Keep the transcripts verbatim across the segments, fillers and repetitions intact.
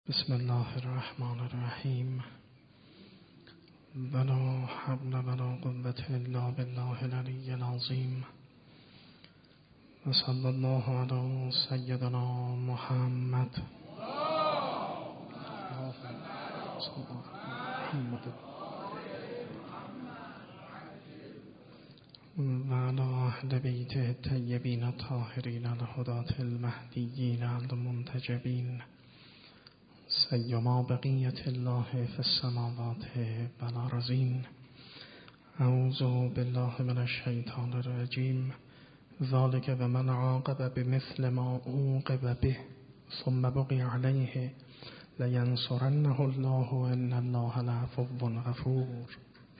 بسم الله الرحمن الرحیم. ولا حول ولا قوة الا بالله العلی العظیم. و صلی الله علی سیدنا محمد و علی اهل بیته الطیبین الطاهرین الهداة المهدیین المنتجبین سیما بقیت الله فی السماوات والارضین. اعوذ بالله من الشیطان الرجیم. ذلک و من عاقب بمثل ما عوقب به ثم بغی علیه لینصرنه الله ان الله لعفو غفور.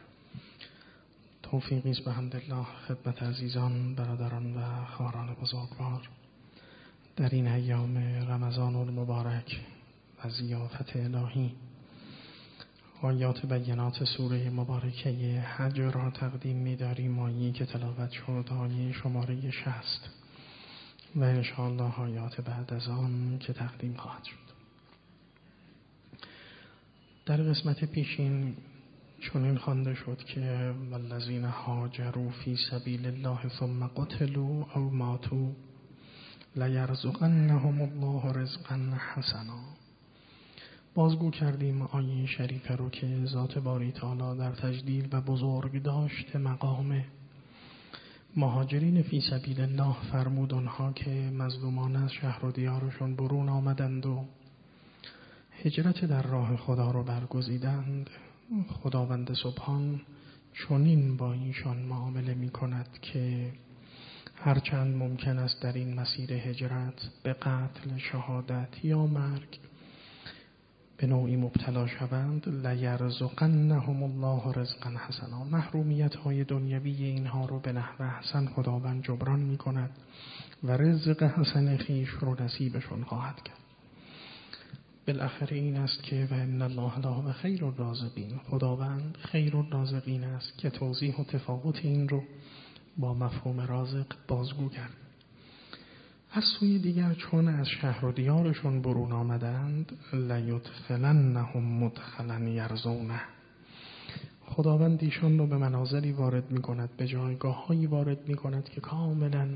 توفیقی است بحمدالله خدمت عزیزان، برادران و خواهران بزرگوار در این ایام رمضان المبارک و ضیافت الهی. آیات بینات سوره مبارکه حج را تقدیم می‌داریم. آیه‌ای که تلاوت شد آیه شماره شصت و انشاءالله آیات بعد از آن که تقدیم خواهد شد. در قسمت پیشین چنین خوانده شد که والذین هاجروا فی سبیل الله ثم قتلوا او ماتوا لیرزقنهم الله رزقا حسنا. بازگو کردیم آیه شریفه رو که ذات باری تعالی در تجلیل و بزرگ داشت مقام مهاجرین فی سبیل الله فرمود آنها که مظلومان از شهر و دیارشون برون آمدند و هجرت در راه خدا رو برگزیدند، خداوند سبحان چنین با ایشان معامله می کند که هرچند ممکن است در این مسیر هجرت به قتل، شهادت یا مرگ به نوعی مبتلا شوند، لیرزقنهم الله رزقا حسنا، محرومیت های دنیوی اینها رو به نحو حسن خداوند جبران می کند و رزق حسن خیش رو نصیبشون خواهد کرد. بالاخره این است که و ان الله لهو خیر الرازقین، خداوند خیر الرازقین است که توضیح و تفاوت این رو با مفهوم رازق بازگو کرد. از سوی دیگر چون از شهر و دیارشون برون آمدند لیدخلنهم مدخلا یرضونه، خداوند ایشان رو به منازلی وارد می کند، به جایگاه هایی وارد می کند که کاملا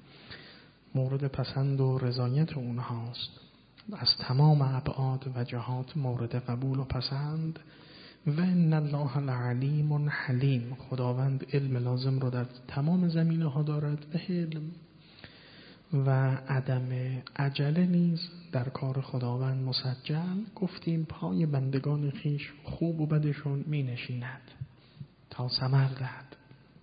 مورد پسند و رضایت اونهاست، از تمام ابعاد و جهات مورد قبول و پسند. و ان الله لعلیم حلیم، خداوند علم لازم رو در تمام زمینه ها دارد و علم و عدم عجله نیز در کار خداوند مسجل. گفتیم پای بندگان خیش خوب و بدشون می نشیند تا ثمر دهد.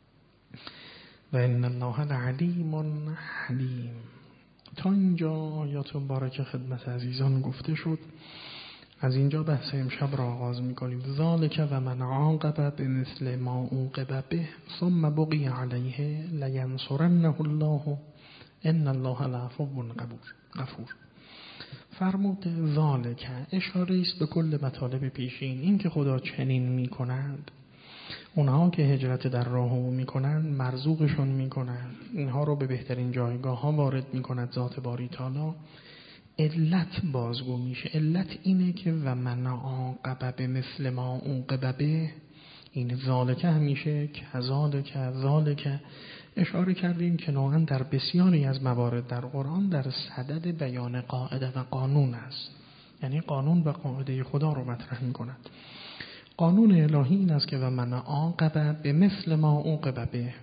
و ان الله لعلیم حلیم. تا اینجا آیات مبارکه خدمت عزیزان گفته شد. از اینجا بحث امشب را آغاز می‌کنیم. ذالک و من عاقب بمثل ما عوقب به ثم بغی علیه لینصرنه الله ان الله لعفو غفور. فرمود ذالک اشاره است به کل مطالب پیشین، این که خدا چنین می‌کند، اونها که هجرت در راه او می‌کنند مرزوقشون می‌کنند، اینها رو به بهترین جایگاه ها وارد می‌کند ذات باری تعالی. علت بازگو میشه. علت اینه که و من عاقب بمثل ما عوقب به، این ذالک همیشه کذالک ذالک اشاره کردیم که نوعا در بسیاری از موارد در قرآن در صدد بیان قاعده و قانون است، یعنی قانون و قاعده خدا رو مطرح می‌کند. قانون الهی این است که و من عاقب بمثل ما عوقب به،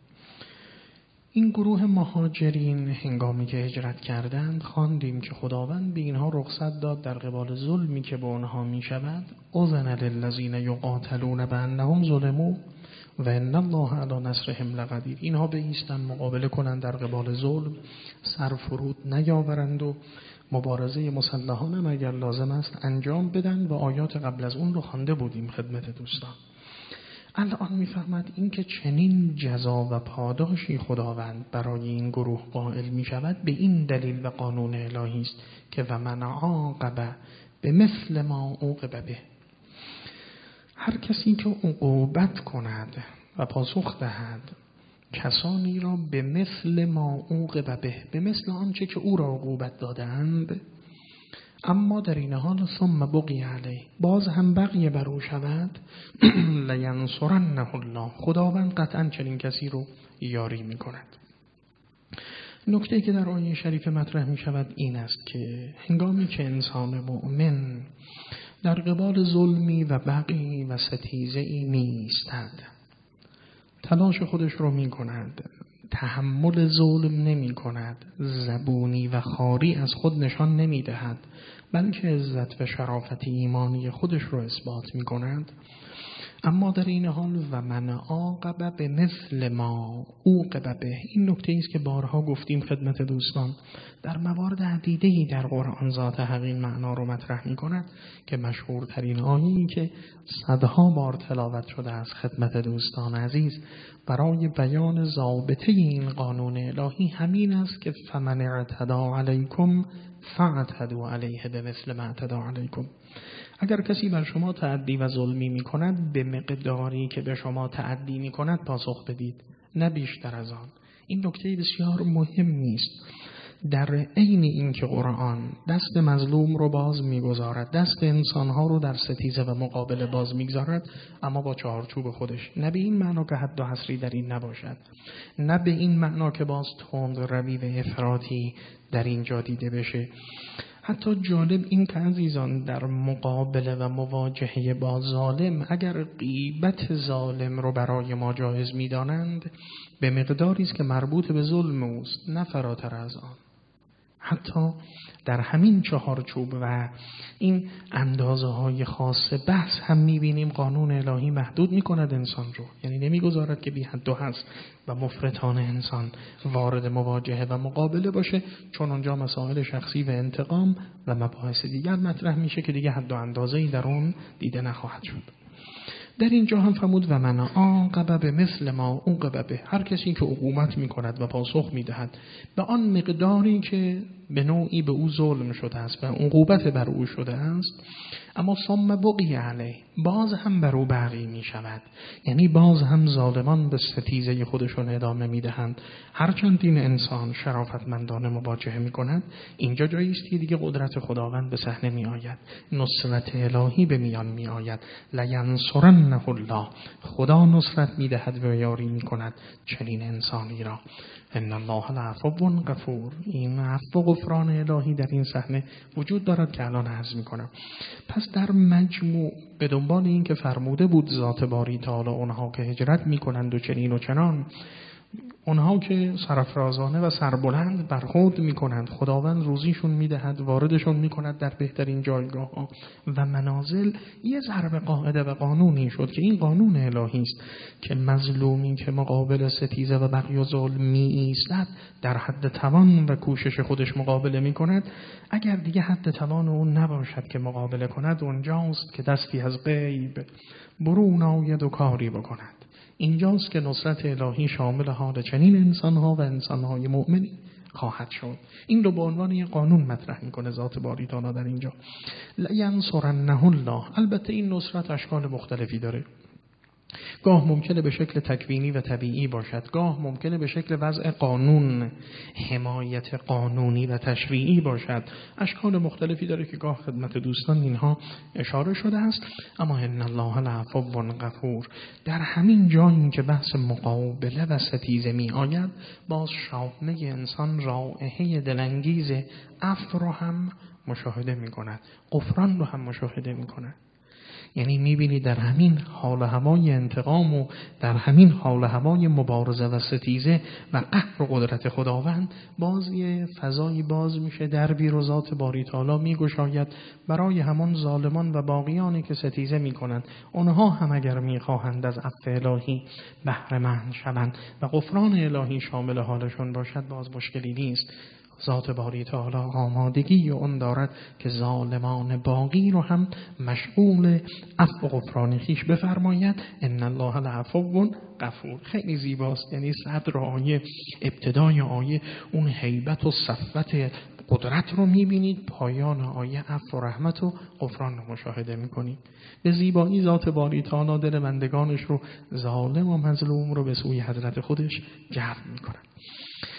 این گروه مهاجرین هنگامی که هجرت کردند خواندیم که خداوند به اینها رخصت داد در قبال ظلمی که به آنها می شود. اذن للذین یقاتلون بانهم ظلموا و ان الله علی نصرهم لقدیر، اینها به ایستن مقابله کنند در قبال ظلم، سر فرود نیاورند و مبارزه مسلحانه اگر لازم است انجام بدن و آیات قبل از اون رو خوانده بودیم خدمت دوستان. الان میفهمد این که چنین جزا و پاداشی خداوند برای این گروه قائل می شود به این دلیل و قانون الهی است که و من عاقب به مثل ما عوقب به، هر کسی که عقوبت کند و پاسخ دهد کسانی را به مثل ما عوقب به، به مثل آنچه که او را عقوبت دادند، اما در این حال ثم بقی علیه، باز هم بقیه بر او شود، لینصرنه الله، خداوند قطعا چنین کسی رو یاری می کند. نکته که در آیه شریف مطرح می شود این است که هنگامی که انسان مؤمن در قبال ظلمی و بغی و ستیزه‌ای می ایستد، تلاش خودش رو می کند، تحمل ظلم نمی کند، زبونی و خاری از خود نشان نمی دهد، بلکه عزت و شرافت ایمانی خودش رو اثبات می کند، اما در این حال و من عاقب به مثل ما عوقب به، این نکته است که بارها گفتیم خدمت دوستان، در موارد عدیده‌ای در قرآن ذات حق این معنا رو مطرح می کند که مشهورترین آیه‌ای که صدها بار تلاوت شده از خدمت دوستان عزیز برای بیان ضابطه این قانون الهی همین است که فمن اعتدی علیکم فاعتدوا علیه بمثل ما اعتدی علیکم. اگر کسی بر شما تعدی و ظلمی می کند، به مقداری که به شما تعدی می کند پاسخ بدید، نه بیشتر از آن. این نکته بسیار مهم نیست. در عین این که قرآن دست مظلوم رو باز میگذارد، دست انسانها رو در ستیزه و مقابله باز میگذارد، اما با چهارچوب خودش، نه به این معنا که حد و حصری در این نباشد، نه به این معنا که باز تند روی و افراطی در اینجا دیده بشه. حتی جالب این که عزیزان در مقابله و مواجهه با ظالم اگر غیبت ظالم رو برای ما جایز می‌دانند، به مقداری است که مربوط به ظلم اوست، نه فراتر از آن. حتی در همین چهارچوب و این اندازه های خاص بحث هم می‌بینیم قانون الهی محدود می‌کند انسان رو، یعنی نمی‌گذارد که بی حد و حصر و مفرطانه انسان وارد مواجهه و مقابله باشه، چون اونجا مسائل شخصی و انتقام و مباحث دیگر مطرح میشه که دیگه حد و اندازه‌ای در اون دیده نخواهد شد. در اینجا هم فرمود و من عاقب به مثل ما عوقب به، هر کسی که عقوبت می‌کند و پاسخ می‌دهد به آن مقداری که به نوعی به او ظلم شده است و عقوبت بر او شده است، اما ثم بقی علیه، باز هم بر او بقی می شود، یعنی باز هم ظالمان به ستیزه خودشون ادامه می دهند. هرچند این انسان شرافتمندانه مواجهه می کند، اینجا جایی است که دیگه قدرت خداوند به صحنه می آید، نصرت الهی به میان می آید. لینصرنه الله، خدا نصرت می دهد و یاری می کند چنین انسانی را. ان الله لعفو غفور، این عفو و غفران الهی در این صحنه وجود دارد که الان عرض می‌کنم. پس در مجموع به دنبال این که فرموده بود ذات باری تعالی اونها که هجرت می‌کنند و چنین و چنان، اونها که سرافرازانه و سربلند برخورد می‌کنند، خداوند روزیشون می‌دهد، واردشون می‌کند در بهترین جایگاه‌ها و منازل. یه ضرب قاعده و قانونی شد که این قانون الهی است که مظلومی که مقابل ستیزه و بغی و ظلم می‌ایستد، در حد توان و کوشش خودش مقابله می‌کند. اگر دیگه حد توان اون نباشد که مقابله کند، اونجاست که دستی از غیب برون آید و کاری بکند. اینجاست که نصرت الهی شامل حال چنین انسانها و انسانهای مؤمنی خواهد شد. این رو به عنوان یک قانون مطرح میکنه ذات باری تعالی در اینجا. لینصرنه الله. البته این نصرت اشکال مختلفی داره. گاه ممکنه به شکل تکوینی و طبیعی باشد، گاه ممکنه به شکل وضع قانون، حمایت قانونی و تشریعی باشد. اشکال مختلفی داره که گاه خدمت دوستان اینها اشاره شده است. اما ان الله لعفو غفور، در همین جایی که بحث مقابله و ستیزه می آید، باز شامه انسان رائحه دلانگیز عفو رو هم مشاهده می کند، غفران رو هم مشاهده می کند. یعنی میبینی در همین حال و هوای انتقام و در همین حال و هوای مبارزه و ستیزه و قهر و قدرت خداوند، باز یه فضایی باز میشه، دربی رو ذات باری تعالی میگشاید برای همون ظالمان و باقیانی که ستیزه میکنند. اونها هم اگر میخواهند از عفو الهی بهره مند شوند و غفران الهی شامل حالشون باشد، باز مشکلی نیست. ذات باری تعالی آمادگی اون دارد که ظالمان باقی رو هم مشغول عفو و غفران خویش بفرماید. ان الله لعفو غفور. خیلی زیباست. یعنی صدر آیه، ابتدای آیه اون هیبت و صفوت قدرت رو میبینید، پایان آیه عفو و رحمت و غفران رو مشاهده میکنید. به زیبایی ذات باری تعالی دل بندگانش رو، ظالم و مظلوم رو به سوی حضرت خودش جلب میکنه.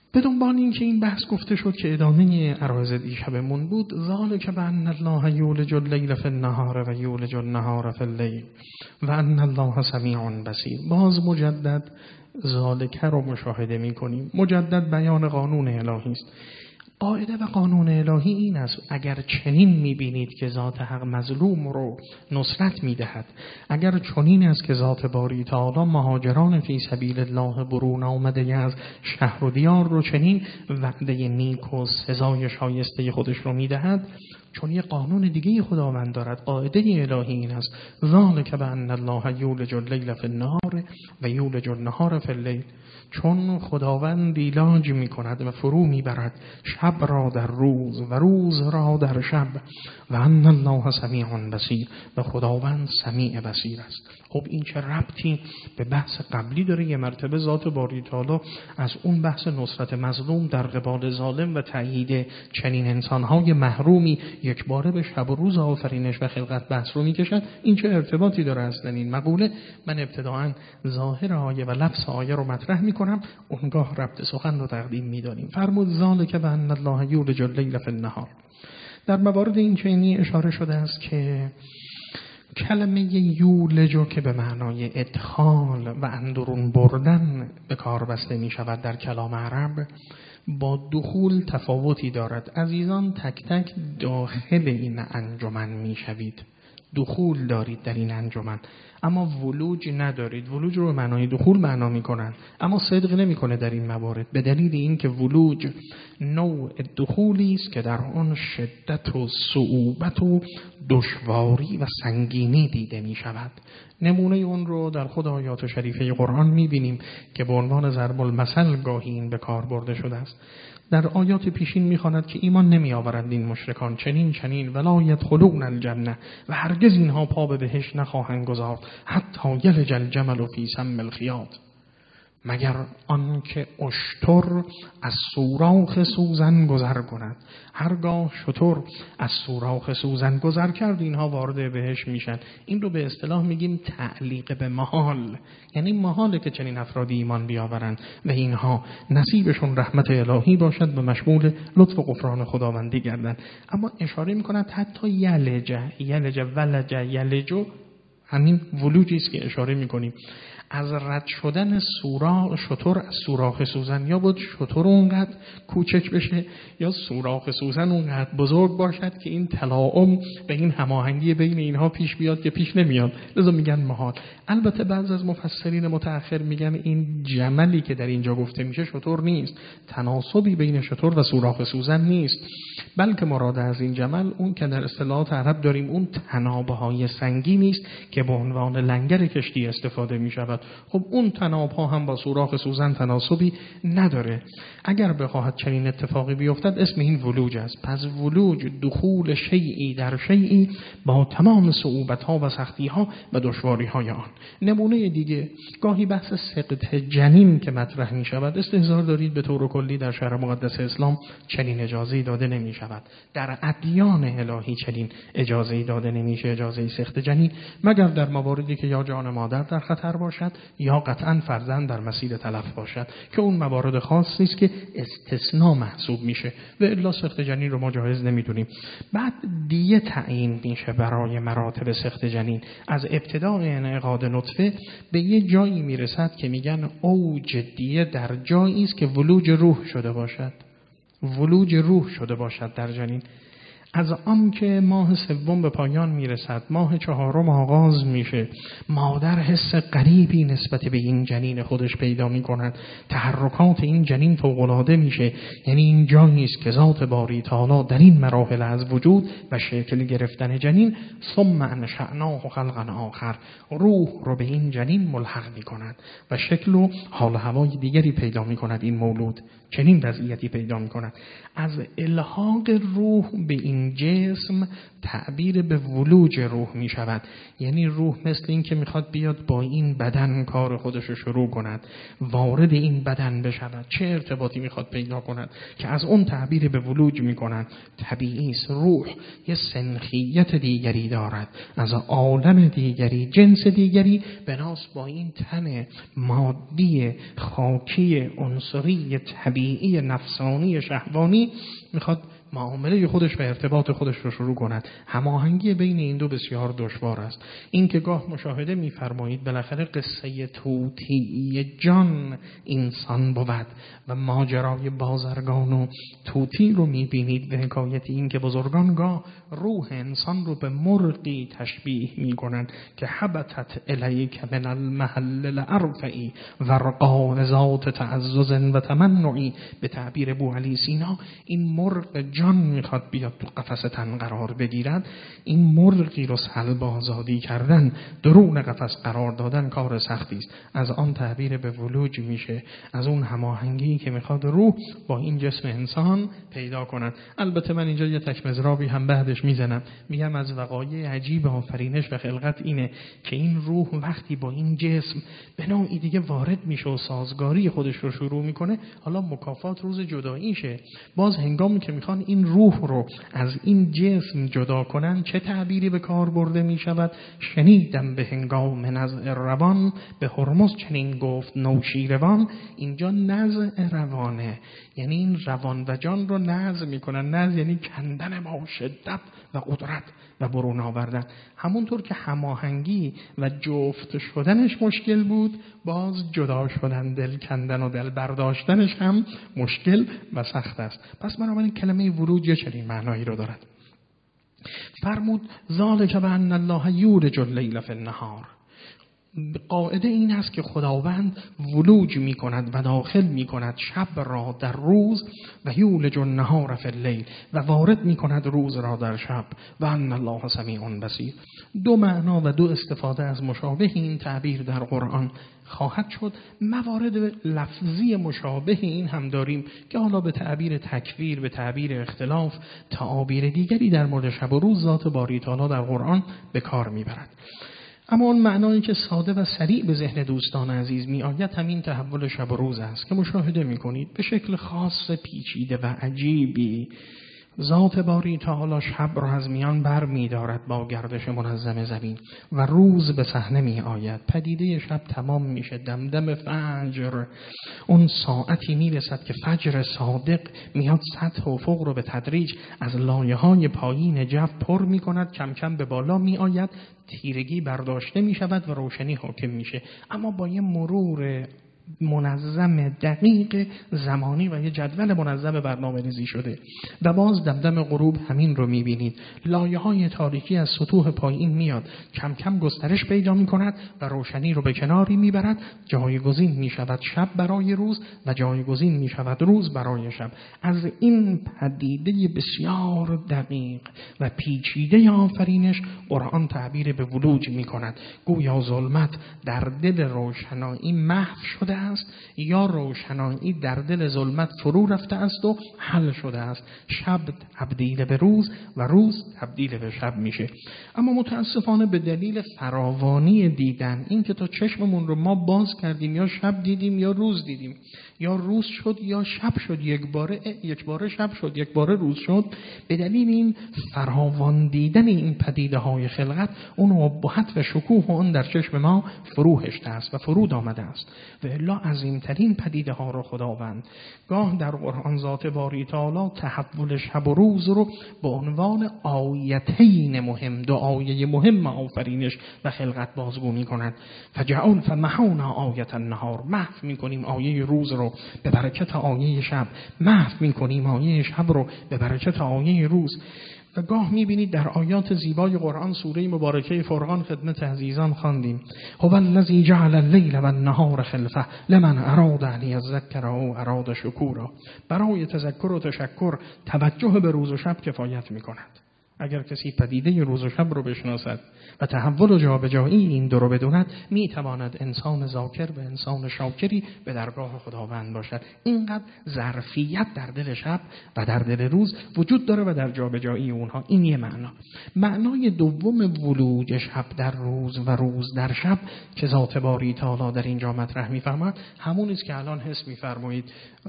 به دنبال این که این بحث گفته شد که ادامه عرایض دیشبمون بود، ذالک بأن الله یولج اللیل فی النهار و یولج النهار فی اللیل و ان الله سمیع بصیر. باز مجدد ذالک رو مشاهده می کنیم. مجدد بیان قانون الهی است. قاعده و قانون الهی این است: اگر چنین می‌بینید که ذات حق مظلوم رو نصرت می‌دهد، اگر چنین است که ذات باری تعالی مهاجران فی سبیل الله برون آمده از شهر و دیار رو چنین وعده نیک و سزای شایسته خودش رو می‌دهد، چون یه قانون دیگه خداوند دارد. قاعده الهی این است: ذالک بأن الله یولج اللیل فی النهار و یولج النهار فی اللیل. چون خداوند ایلاج می کند و فرو می برد شب را در روز و روز را در شب و ان الله سمیع بصیر، و خداوند سمیع بصیر است. خب این چه ربطی به بحث قبلی داره؟ یه مرتبه ذات باری تعالی از اون بحث نصرت مظلوم در قبال ظالم و تأیید چنین انسانهای محرومی یک باره به شب و روز آفرینش و خلقت بحث رو میکشد. این چه ارتباطی داره اصلا این مقوله؟ من ابتداعا ظاهر آیه و لفظ آیه رو مطرح میکنم، اونگاه ربط سخن رو تقدیم میدانیم. فرمود ذالک بأن الله یولج اللیل فی النهار. در موارد این چنینی اشاره شده است که کلمه یولجو که به معنای ادخال و اندرون بردن به کار بسته می شود در کلام عرب، با دخول تفاوتی دارد. عزیزان تک تک داخل این انجمن می شوید، دخول دارید در این انجمن، اما ولوج ندارید. ولوج رو به معنای دخول معنا میکنن، اما صدق نمیکنه در این موارد، به دلیل اینکه ولوج نوع دخولی است که در آن شدت و صعوبت و دشواری و سنگینی دیده می شود. نمونه اون رو در خود آیات شریفه قرآن میبینیم که به عنوان ضرب المثل گاهی این به کار برده شده است. در آیات پیشین میخواند که ایمان نمی آورند این مشرکان چنین چنین ولا یدخلون الجنه، و هرگز اینها پا به بهشت نخواهند گذارد حتی یلج الجمل فی سم الخیاط، مگر آنکه اشتر از سوراخ سوزن گذر کند. هرگاه شتر از سوراخ سوزن گذر کرد اینها وارد بهشت میشن. این رو به اصطلاح میگیم تعلیق به محال، یعنی محاله که چنین افرادی ایمان بیاورند و اینها نصیبشون رحمت الهی باشد و مشمول لطف و غفران خداوندی گردند. اما اشاره میکند حتی یلج یلج ولج یلجو، همین ولوجی است که اشاره میکنیم. از رد شدن سوراخ شتر از سوراخ سوزن، یا بود شتر اونقدر کوچک بشه یا سوراخ سوزن اونقدر بزرگ باشد که این تلاؤم و این هماهنگی بین اینها پیش بیاد که پیش نمیاد، لذا میگن محال. البته بعض از مفسرین متأخر میگن این جملی که در اینجا گفته میشه شتر نیست، تناسبی بین شتر و سوراخ سوزن نیست، بلکه مراد از این جمل اون که در اصطلاحات عرب داریم اون تنابهای سنگینی است که به عنوان لنگر کشتی استفاده میشود. خب اون تنابها هم با سوراخ سوزن تناسبی نداره. اگر بخواهد چنین اتفاقی بیفتد اسم این ولوج است. پس ولوج دخول شیئی در شیئی با تمام صعوبت‌ها و سختی‌ها و دشواری‌های آن. نمونه دیگه گاهی بحث سقط جنین که مطرح می‌شود، استحضار دارید به طور کلی در شرع مقدس اسلام چنین اجازه‌ای داده نمی‌شود. در ادیان الهی چنین اجازه‌ای داده نمیشه، اجازه سقط جنین، مگر در مواردی که یا جان مادر در خطر باشد یا قطعاً فرزند در مسیر تلف باشد، که اون موارد خاصی است که استثناء محسوب میشه و الا سقط جنین رو ما جایز نمیدونیم. بعد دیه تعیین میشه برای مراتب سقط جنین. از ابتدای انعقاد نطفه به یه جایی میرسد که میگن اوج دیه در جایی است که ولوج روح شده باشد، ولوج روح شده باشد در جنین. از آن که ماه سوم به پایان میرسد، ماه چهارم آغاز میشه، مادر حس غریبی نسبت به این جنین خودش پیدا میکند، تحرکات این جنین فوق‌العاده میشه. یعنی این جایی است که ذات باری تعالی در این مراحل از وجود و شکل گرفتن جنین ثم انشأناه خلقا آخر، روح رو به این جنین ملحق میکند و شکل و حال و هوای دیگری پیدا میکند. این مولود چنین وضعیتی پیدا میکند. از الحاق روح به این این جسم تعبیر به ولوج روح می شود. یعنی روح مثل این که میخواد بیاد با این بدن کار خودش رو شروع کند، وارد این بدن بشود. چه ارتباطی میخواد پیدا کند که از اون تعبیر به ولوج میکنن. طبیعی است، روح یه سنخیت دیگری دارد، از عالم دیگری، جنس دیگری، بناس با این تن مادی خاکی عنصری طبیعی نفسانی شهوانی میخواد معامله خودش و ارتباط خودش رو شروع کند. هماهنگی بین این دو بسیار دشوار است. این که گاه مشاهده می‌فرمایید بالاخره قصه توطیی جان انسان بود و ماجرای بازرگان و توطی رو می‌بینید به حکایت این که بزرگان گاه روح انسان رو به مرغی تشبیه می‌کنند که حبتت الیک من المحل الارفعی ورقا ذات تعزز و تمنعی. به تعبیر ابوعلی سینا این مرغ جان میخواد بیاد تو قفس تن قرار بگیرد. این مرغی رو سلب آزادی کردن، درون قفس قرار دادن کار سختی است. از آن تعبیر به ولوج میشه، از اون هماهنگی که میخواد روح با این جسم انسان پیدا کنن. البته من اینجا یه تک مضرابی هم بعدش میزنم، میگم از وقایع عجیب آفرینش و خلقت اینه که این روح وقتی با این جسم به نوعی دیگه وارد میشه و سازگاری خودش رو شروع میکنه، حالا مکافات روز جداییشه. باز هنگامی که میخوان این روح رو از این جسم جدا کنن چه تعبیری به کار برده می شود؟ شنیدم به هنگام نزع روان به هرمز چنین گفت نوشیروان. اینجا نزع روانه، یعنی این روان و جان رو نزع می کنن. نزع یعنی کندن با شدت و قدرت و برون آوردن. همونطور که هماهنگی و جفت شدنش مشکل بود، باز جدا شدن، دل کندن و دل برداشتنش هم مشکل و سخت است. پس بنابراین کلمه ورود چنین معنایی رو دارد. فرمود ذالک بأن الله یولج اللیل فی النهار. قاعده این است که خداوند ولوج می کند و داخل می کند شب را در روز و یولج النهار فی اللیل و وارد می کند روز را در شب و ان الله سمیع بصیر. دو معنا و دو استفاده از مشابه این تعبیر در قرآن خواهد شد. موارد لفظی مشابه این هم داریم که حالا به تعبیر تکویر، به تعبیر اختلاف، تعابیر دیگری در مورد شب و روز ذات باری تعالی در قرآن به کار می برد. اما اون معنایی که ساده و سریع به ذهن دوستان عزیز می آید همین تحول شب و روز است که مشاهده می کنید به شکل خاص پیچیده و عجیبی. ذات باری تعالی شب را از میان بر می دارد با گردش منظم زمین و روز به صحنه می آید. پدیده شب تمام میشه. دمدم فجر، اون ساعتی می رسد که فجر صادق میاد سطح افق رو به تدریج از لایه های پایین جو پر می کند، کم کم به بالا می آید، تیرگی برداشته می شود و روشنی حاکم میشه. اما با یه مرور منظم دقیق زمانی و یه جدول منظم برنامه‌ریزی شده. و باز دمدم غروب همین رو می‌بینید. لایه‌های تاریکی از سطوح پایین میاد، کم کم گسترش پیدا می‌کند و روشنی رو به کناری می‌برد. جایگزین می‌شود شب برای روز و جایگزین می‌شود روز برای شب. از این پدیده بسیار دقیق و پیچیده آفرینش قرآن تعبیر به ولوج می‌کند. گویا ظلمت در دل روشنایی محو شده است یا روشنایی در دل ظلمت فرو رفته است و حل شده است. شب تبدیل به روز و روز تبدیل به شب میشه. اما متاسفانه به دلیل فراوانی دیدن، این که تا چشممون رو ما باز کردیم یا شب دیدیم یا روز دیدیم، یا روز شد یا شب شد، یک باره یک باره شب شد، یک باره روز شد، به دلیل این فراوان دیدن این پدیده های خلقت اون ابهت و شکوه اون در چشم ما فرو هشته است و فرود آمده است. و الا عظیمترین پدیده ها رو خداوند گاه در قرآن ذات باری تعالی تحول شب و روز رو به عنوان آیتین مهم، دو آیه مهم آفرینش و خلقت بازگو می کند. فجعل فمحونا آیت النهار، محو می کنیم آیه روز رو به برکت آیه شب، محو می کنیم آیه شب رو به برکت آیه روز. و گاه می‌بینید در آیات زیبای قرآن سوره مبارکه فرقان خدمت عزیزان خواندیم هو الذی جعل اللیل و النهار خلفه لمن اراد ان یذکر او اراد شکورا. برای تذکر و تشکر توجه به روز و شب کفایت می‌کند. اگر کسی پدیده روز و شب رو بشناسد و تحول و جابجایی این دو رو بدوند، میتواند انسان ذاکر و انسان شاکری به درگاه خداوند باشد. اینقدر ظرفیت در دل شب و در دل روز وجود داره و در جابجایی اونها. این یه معنا. معنای دوم ولوج شب در روز و روز در شب که ذات باری تعالی در اینجا مطرح می‌فرماید، همون است که الان حس می‌فرمایید.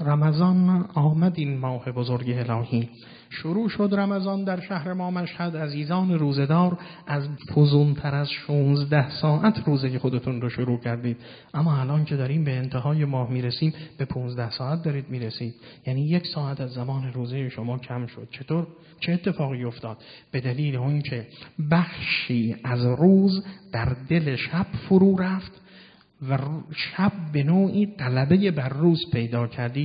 رمضان آمد، این ماه بزرگ الهی شروع شد. رمضان در شهر ما مشهد، عزیزان روزدار از فزونتر از شانزده ساعت روزه خودتون رو شروع کردید، اما الان که داریم به انتهای ماه میرسیم به پانزده ساعت دارید میرسید. یعنی یک ساعت از زمان روزه شما کم شد. چطور؟ چه اتفاقی افتاد؟ به دلیل اون که بخشی از روز در دل شب فرو رفت و شب به نوعی غلبه بر روز پیدا کردی.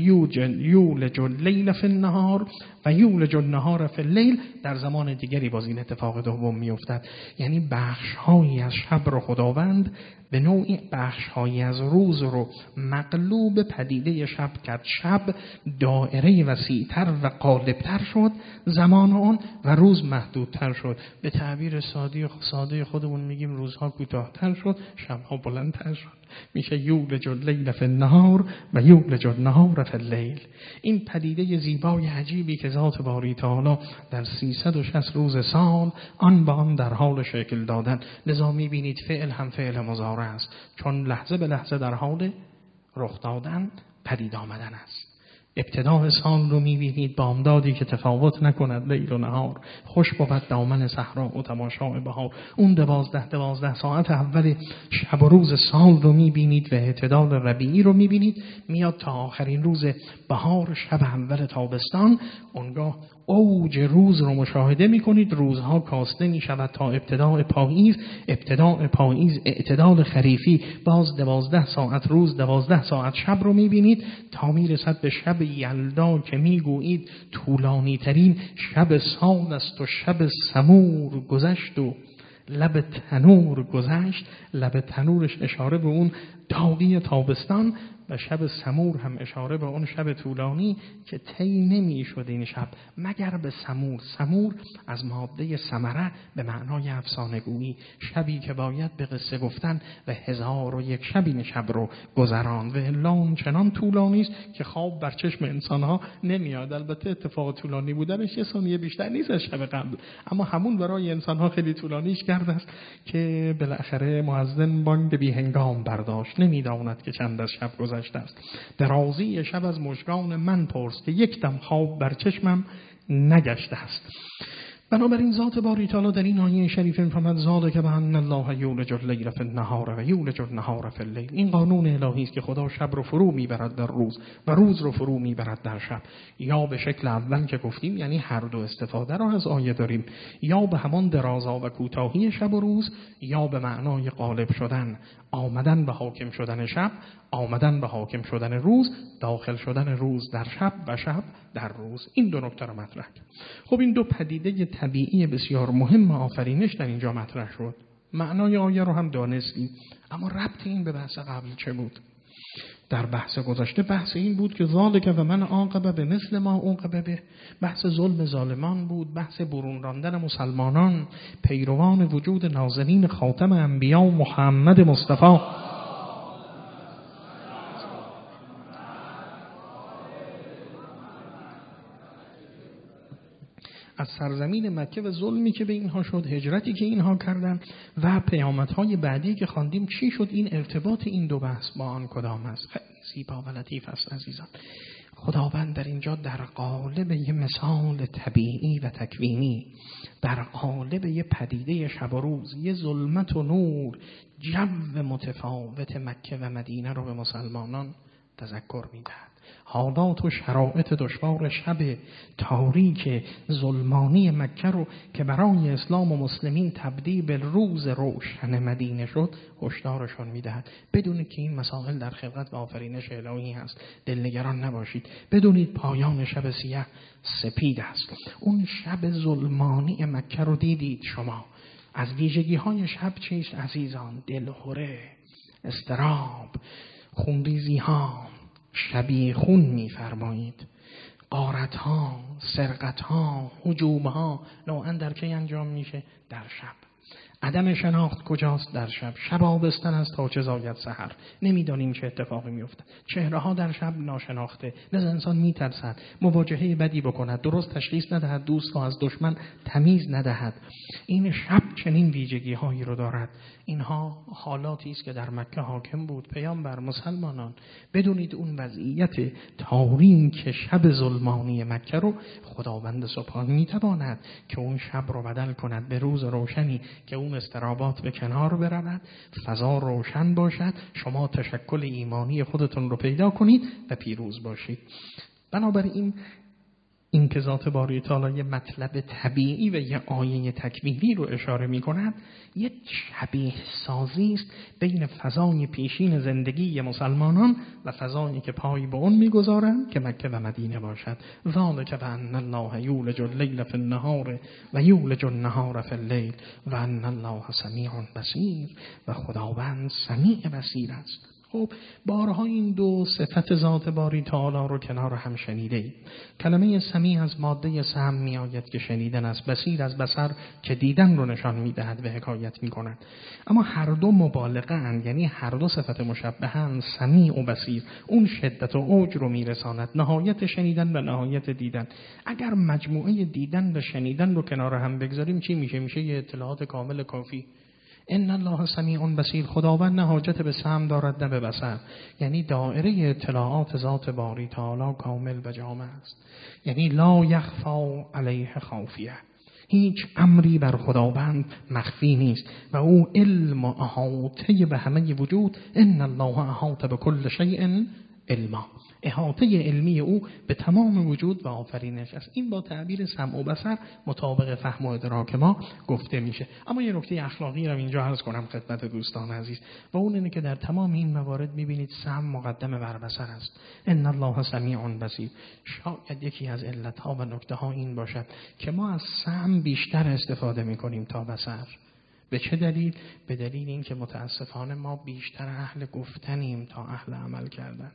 یولج اللیل فی النهار و یولج النهار فی اللیل. در زمان دیگری باز این اتفاق دوم می افتد. یعنی بخش‌هایی از شب رو خداوند به نوعی بخش‌هایی از روز رو مغلوب پدیده شب کرد. شب دایره وسیع‌تر و غالب‌تر شد زمان اون و روز محدودتر شد. به تعبیر ساده ساده خودمون میگیم روزها کوتاه‌تر شد، شب‌ها بلندتر شد. میشه یولج اللیل فی النهار و یولج النهار فی اللیل. این پدیده زیبای عجیبی که ذات باری تعالی در سیصد و شصت روز سال آن با آن در حال شکل دادن. لذا میبینید فعل هم فعل مضارع است، چون لحظه به لحظه در حال رخ دادن پدید آمدن است. ابتداء سال رو میبینید بامدادی که تفاوت نکند لیل و نهار، خوش بود دامن صحرا و تماشای بهار. اون دوازده دوازده ساعت اول شب و روز سال رو میبینید و اعتدال ربیعی رو میبینید، میاد تا آخرین روز بهار، شب اول تابستان. اونگاه اوج روز رو مشاهده میکنید، روزها کاسته میشود تا ابتداء پاییز. ابتداء پاییز اعتدال خریفی، باز دوازده ساعت روز دوازده ساعت شب رو میبینید تا میرسد به شب یلدا که میگویید طولانی ترین شب سال است و شب سمور گذشت و لب تنور گذشت. لب تنورش اشاره به اون داغی تابستان و شب سمور هم اشاره به اون شب طولانی که طی نمی شد این شب مگر به سمور. سمور از ماده ثمره به معنای افسانه‌گویی، شبی که باید به قصه گفتن و هزار و یک شب این شب رو گذراند و الا چنان طولانی است که خواب بر چشم انسانها نمیاد. البته اتفاق طولانی بودنش یه ثانیه بیشتر نیست از شب قبل، اما همون برای انسانها خیلی طولانیش کرده است که بالاخره مؤذن بانگ بی هنگام برداشت، نمیداند که چند از شب گذشته است. درازی شب از مژگان من پرس که یک دم خواب بر چشمم نگشته است. بنابراین ذات باری تعالی در این آیه شریف می‌فرماید ذالک بأن الله یولج اللیل فی النهار و یولج النهار فی اللیل. این قانون الهی است که خدا شب رو فرو میبرد در روز و روز رو فرو میبرد در شب. یا به شکل اول که گفتیم، یعنی هر دو استفاده را از آیه داریم، یا به همان درازا و کوتاهی شب و روز، یا به معنای غالب شدن، آمدن به حاکم شدن شب، آمدن به حاکم شدن روز، داخل شدن روز در شب و شب در روز. این دو نکته را مطرح کرد. خب این دو پدیده طبیعی بسیار مهم آفرینش در اینجا مطرح شد. معنای آیه رو هم دانستیم، اما ربط این به بحث قبل چه بود؟ در بحث گذشته بحث این بود که ذالک و من عاقب به مثل ما عوقب به. بحث ظلم ظالمان بود، بحث برون راندن مسلمانان پیروان وجود نازنین خاتم انبیا محمد مصطفی از سرزمین مکه و ظلمی که به اینها شد، هجرتی که اینها کردن و پیامدهای بعدی که خواندیم. چی شد؟ این ارتباط این دو بحث با آن کدام است؟ خیلی زیبا و لطیف است عزیزان. خداوند در اینجا در قالب یه مثال طبیعی و تکوینی، در قالب یه پدیده شب و روز، یه ظلمت و نور، جو متفاوت مکه و مدینه رو به مسلمانان تذکر میدهد. حالات و شرایط دشوار شب تاریک ظلمانی مکه رو که برای اسلام و مسلمین تبدیل به روز روشن مدینه شد هشدارشون میدهد. بدونید که این مسائل در خلقت و آفرینش الهی هست، دلنگران نباشید. بدونید پایان شب سیاه سپید است. اون شب ظلمانی مکه رو دیدید شما. از ویژگی های شب چیست عزیزان؟ دلهره، استراب، خونریزی ها، شبیه خون می‌فرمایید، غارت‌ها، سرقت‌ها، هجوم‌ها نوعاً در کی انجام میشه؟ در شب. عدم شناخت کجاست؟ در شب. شب آبستن است تا چه زاید سحر. نمیدانیم چه اتفاقی میفته. چهره ها در شب ناشناخته. لذا انسان میترسد مواجهه بدی بکند، درست تشخیص ندهد، دوست را از دشمن تمیز ندهد. این شب چنین ویژگی هایی رو دارد. اینها حالاتی است که در مکه حاکم بود. پیامبر، مسلمانان بدونید اون وضعیت تاریک شب ظلمانی مکه رو خداوند سبحان میتواند که اون شب رو بدل کند به روز روشنی که اون استرابات به کنار برود، فضا روشن باشد، شما تشکل ایمانی خودتون رو پیدا کنید و پیروز باشید. بنابراین این که ذات باری تعالی مطلب طبیعی و یه آیه تکوینی رو اشاره می کند، یه شبیه سازی است بین فضای پیشین زندگی مسلمانان و فضایی که پای به اون میگذارند که مکه و مدینه باشد. ذالک بأن الله یولج اللیل فی النهار و یولج النهار فی اللیل و ان الله سمیع بصیر، و خداوند سمیع بصیر است. خب بارها این دو صفت ذات باری تعالی رو کنار هم شنیده اید. کلمه سمیع از ماده سمع می آید که شنیدن است، بصیر از بصر که دیدن رو نشان می دهد و حکایت می کند. اما هر دو مبالغه اند، یعنی هر دو صفت مشبه اند. سمیع و بصیر اون شدت و اوج رو می رساند، نهایت شنیدن و نهایت دیدن. اگر مجموعه دیدن و شنیدن رو کنار هم بگذاریم چی میشه؟ میشه یه اطلاعات کامل کافی. ان الله سمیع بصیر، خداوند نه حاجت به سمع دارد نه به بصر، یعنی دایره اطلاعات ذات باری تعالی کامل و جامع است. یعنی لا یخفی علیه خافیه، هیچ امری بر خداوند مخفی نیست و او علم و احاطه به همه وجود. ان الله احاط بكل شیء علما، احاطه علمی او به تمام وجود و آفرینش است. این با تعبیر سمع و بصر مطابق فهم و ادراک ما گفته میشه. اما یه نکته اخلاقی رو اینجا عرض کنم خدمت دوستان عزیز، و اون اینه که در تمام این موارد میبینید سمع مقدم بر بصر است. ان الله سمیع بصیر. شاید یکی از علتها و نکته ها این باشد که ما از سمع بیشتر استفاده میکنیم تا بصر. به چه دلیل؟ به دلیل این که متاسفانه ما بیشتر اهل گفتنیم تا اهل عمل کردن.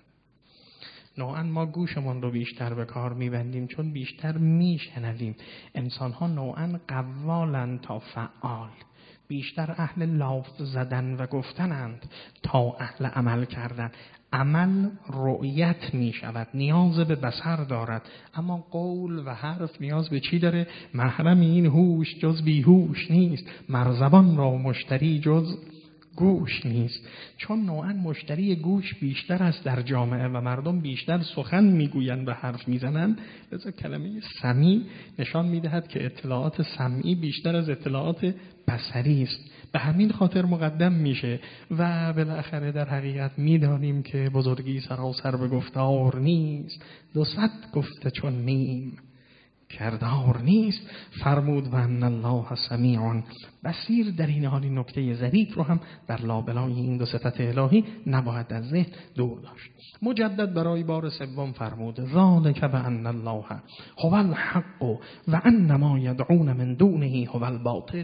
نوعاً ما گوشمون رو بیشتر به کار میبندیم چون بیشتر میشنویم. انسان ها نوعاً قوالن تا فعال، بیشتر اهل لاف زدن و گفتنند تا اهل عمل کردن. عمل رؤیت می شود، نیاز به بصر دارد، اما قول و حرف نیاز به چی داره؟ محرم این هوش جز بیهوش نیست، مرزبان را مشتری جز گوش نیست. چون نوعاً مشتری گوش بیشتر است در جامعه و مردم بیشتر سخن میگویند و حرف میزنند، لذا کلمه سمیع نشان میدهد که اطلاعات سمعی بیشتر از اطلاعات بصری است، به همین خاطر مقدم میشه. و بالاخره در حقیقت میدانیم که بزرگی سراسر به گفتار نیست، دو صد گفته چون نیم کردار نیست. فرمود و ان الله سمیع بصیر. در این حال نکته ظریف رو هم در لابلای این دو صفت الهی نباید از ذهن دور داشت. مجدد برای بار سوم فرمود ذالک بأن الله هو الحق و ان ما یدعون من دونه هو الباطل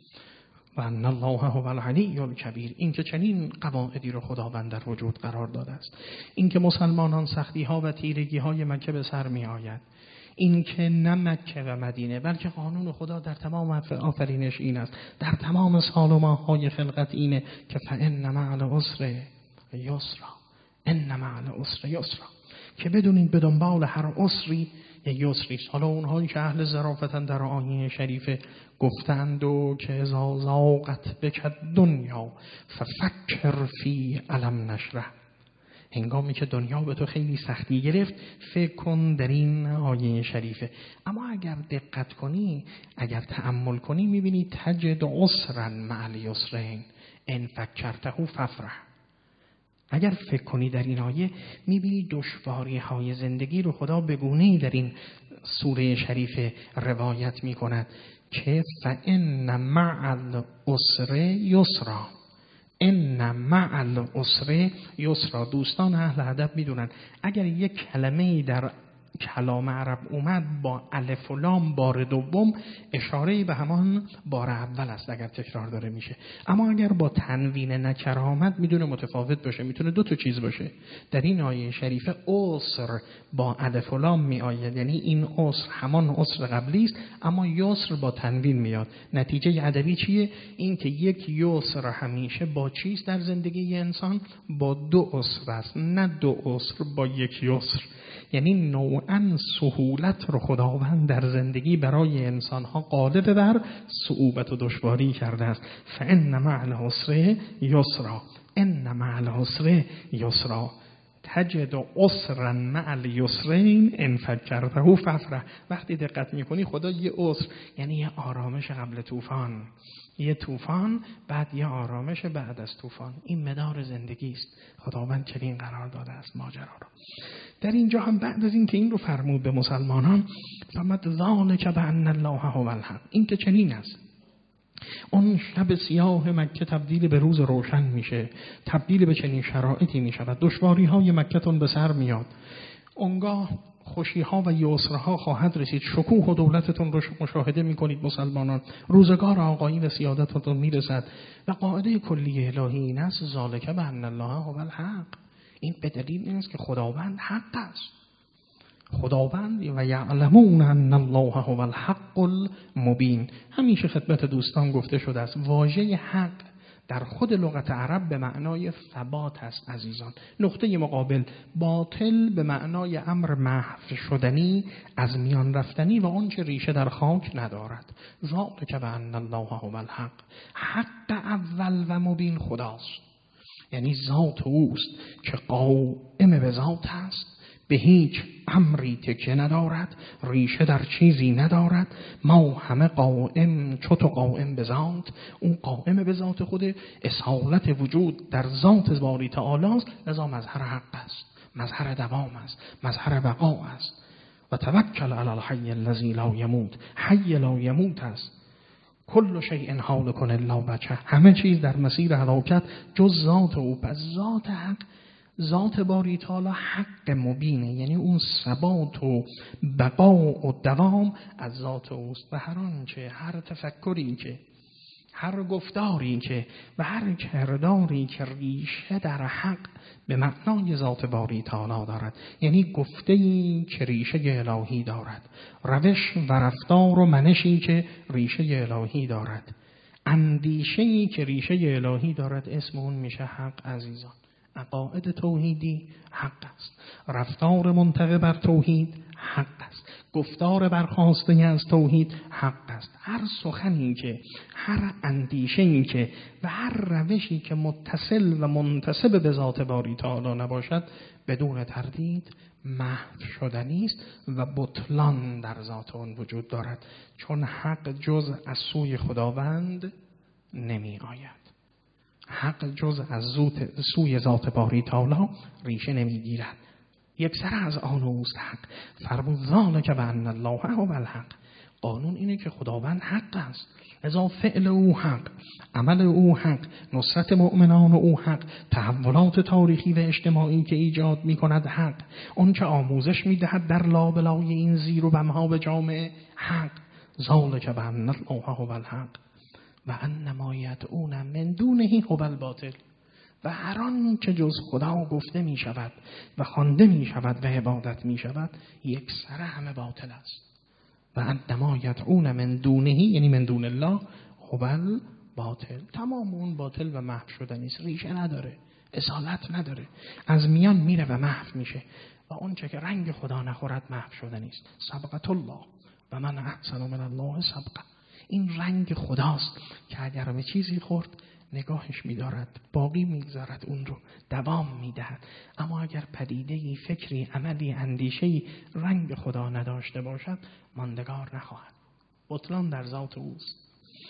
و ان الله هو العلی الکبیر. این که چنین قواعدی رو خداوند در وجود قرار داده است، این که مسلمانان سختی ها و تیرگی های مکه به سر می آید، این که نه مکه و مدینه بلکه قانون خدا در تمام آفرینش این است، در تمام سال و ماه‌های خلقت اینه که فإن مع العسر یسرا، ان مع العسر یسرا، که بدونید به دنبال هر عسری یک یسری. حالا اونهایی که اهل ظرافتن در آیه شریفه گفتند و که اذا ضاقت بک الدنیا ففکر فی الم نشرح، هنگامی که دنیا به تو خیلی سختی گرفت فکر کن در این آیه شریفه. اما اگر دقت کنی، اگر تأمل کنی، میبینی تجد عسرا مع الیسرین ان فکرته فافرح. اگر فکر کنی در این آیه میبینی دشواری های زندگی رو خدا به گونه‌ای در این سوره شریفه روایت میکند که فإن مع العسر یسرا، ان مع العسر یسرا. دوستان اهل ادب میدونن اگر یک کلمه‌ای در کلام عرب اومد با الف و لام بار دوم، اشاره به همان بار اول است اگر تکرار داره میشه. اما اگر با تنوین نکره آمد میدونه متفاوت باشه، میتونه دو تا چیز باشه. در این آیه شریفه عسر با الف و لام می آید، یعنی این عسر همان عسر قبلی است، اما یسر با تنوین میاد. نتیجه ادبی چیه؟ این که یک یسر همیشه با چیست در زندگی انسان؟ با دو عسر است، نه دو عسر با یک یسر. یعنی نوعاً سهولت رو خداوند در زندگی برای انسانها غالب بر صعوبت و دشواری کرده است. فإن مع العسر یسرا، ان مع العسر یسرا، تجد عسرا مع الیسرین ان فکرته ففرح. وقتی دقت میکنی خدا یه عسر یعنی یه آرامش قبل طوفان، یه طوفان بعد یه آرامش بعد از طوفان. این مدار زندگی است، خداوند چنین قرار داده است ماجرا رو. در اینجا هم بعد از این که این رو فرمود به مسلمانان، فرمود ذالک بأن الله هو الحق، این که چنین است. اون شب سیاه مکه تبدیل به روز روشن میشه، تبدیل به چنین شرایطی میشود، دشواری های مکه‌تون به سر میاد، اونگاه خوشی ها و یسرها خواهد رسید، شکوه و دولتتون رو مشاهده میکنید مسلمانان، روزگار آقایی و سیادتتون میرسد. و قاعده کلی الهی این است ذالک بأن الله هو الحق، این به دلیل این است که خداوند حق است. خداوند و یعلمون ان الله هو الحق المبین. همیشه خدمت دوستان گفته شده است واژه حق در خود لغت عرب به معنای ثبات است عزیزان. نقطه مقابل باطل به معنای امر محو شدنی، از میان رفتنی و آنچه ریشه در خاک ندارد. ذالک بأن الله هو الحق، حق اول و مبین خداست، یعنی ذات اوست که قائم به ذات است، به هیچ امری تکیه ندارد، ریشه در چیزی ندارد. ما همه قائم چو تو قائم به ذات، اون قائم به ذات خود، اصالت وجود در ذات باری تعالی است، لذا مظهر حق است، مظهر دوام است، مظهر بقا است. و توکل علی الحی الذی لا یموت، حی لا یموت است. کل شیء هالک الا وجهه، همه چیز در مسیر هلاکت جز ذات او. پس ذات حق، ذات باری تعالی حق مبینه، یعنی اون ثبات و بقا و دوام از ذات اوست. و هر آنچه، هر تفکری که، هر گفتاری که و هر کرداری که ریشه در حق به معنای ذات باری تعالی دارد، یعنی گفته‌ای که ریشه الهی دارد، روش و رفتار و منشی که ریشه الهی دارد، اندیشه‌ای که ریشه الهی دارد، اسم اون میشه حق عزیزان. عقاید توحیدی حق است، رفتار منطبق بر توحید حق است، گفتار برخواسته از توحید حق است. هر سخنی که، هر اندیشه‌ای که و هر روشی که متصل و منتسب به ذات باری تعالی نباشد بدون تردید محو شدنی است و بطلان در ذات آن وجود دارد، چون حق جز از سوی خداوند نمی آید. حق جز از سوی ذات باری تعالی ریشه نمیگیرد، یک سر از آن اوست حق. فرمود ذالک بأن الله هو الحق، قانون اینه که خداوند حق است، لذا فعل او حق، عمل او حق، نصرت مؤمنان او حق، تحولات تاریخی و اجتماعی که ایجاد می کند حق، اون که آموزش می دهد در لابلای این زیر و بمها به جامعه حق. ذالک بأن الله هو الحق و ان ما یدعون من دونه هو الباطل، و هر آن که جز خدا گفته می شود و خوانده می شود و عبادت می شود یک سر همه باطل است. و ان ما یدعون من دونه، یعنی من دون الله، هو الباطل. تمام اون باطل و محو شدنی است، ریشه نداره، اصالت نداره، از میان میره و محو میشه. و اون چه که رنگ خدا نخورد محو شدنی است. سبقت الله و من احسن من الله سبقه، این رنگ خداست که اگر به چیزی خورد نگاهش می‌دارد، باقی می‌گذارد، اون رو دوام می‌دهد. اما اگر پدیده‌ای، فکری، عملی، اندیشه‌ای رنگ خدا نداشته باشد ماندگار نخواهد. بطلان در ذات اوست.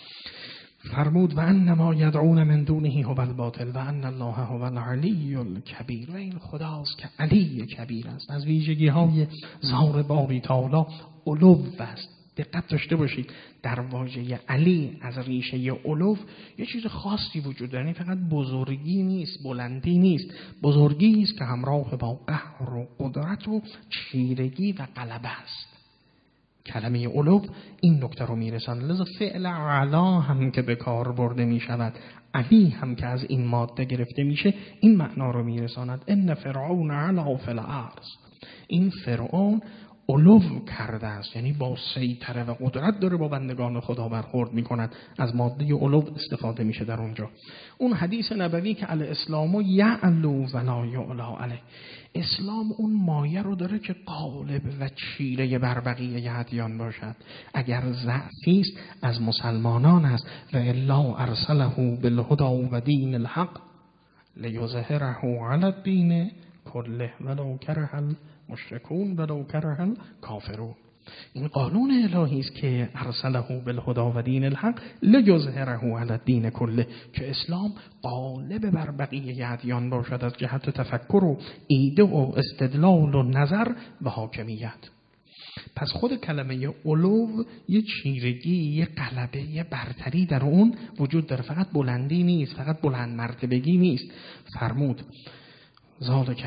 فرمود و انما یدعون من دونه هو الباطل و ان الله هو العلی الکبیر. و این خداست که علی کبیر است. از ویژگی‌های ذات باری تعالی علو است، دقت داشته باشید در واژه علی از ریشه علو یه چیز خاصی وجود داره. یعنی فقط بزرگی نیست، بلندی نیست، بزرگی است که همراه با قهر و قدرت و چیرگی و غلبه است. کلمه علو این نکته رو میرساند. لذا فعل علا هم که به کار برده می شود، علی هم که از این ماده گرفته میشه، این معنا رو میرساند. ان فرعون علا فی الارض، این فرعون علو کرده است، یعنی با سیطره و قدرت داره با بندگان خدا برخورد میکند. از ماده علو استفاده میشه در اونجا. اون حدیث نبوی که الاسلام یعلو ولا یعلا علیه، اسلام اون مایه رو داره که غالب و چیره بر بقیه ادیان باشد. اگر ضعفی است از مسلمانان است. و الا ارسله بالهدى و دین الحق لیظهره علی الدین کله ولو کره المشرکون ولو کره الکافرون. این قانون الهی است که ارسله بالهدى و دین الحق لیظهره علی الدین کله، که اسلام غالب بر بقیه ادیان باشد از جهت تفکر و ایده و استدلال و نظر و حاکمیت. پس خود کلمه علو یه چیرگی، یه غلبه، یه برتری در اون وجود داره. فقط بلندی نیست، فقط بلند مرتبگی نیست. فرمود ذالک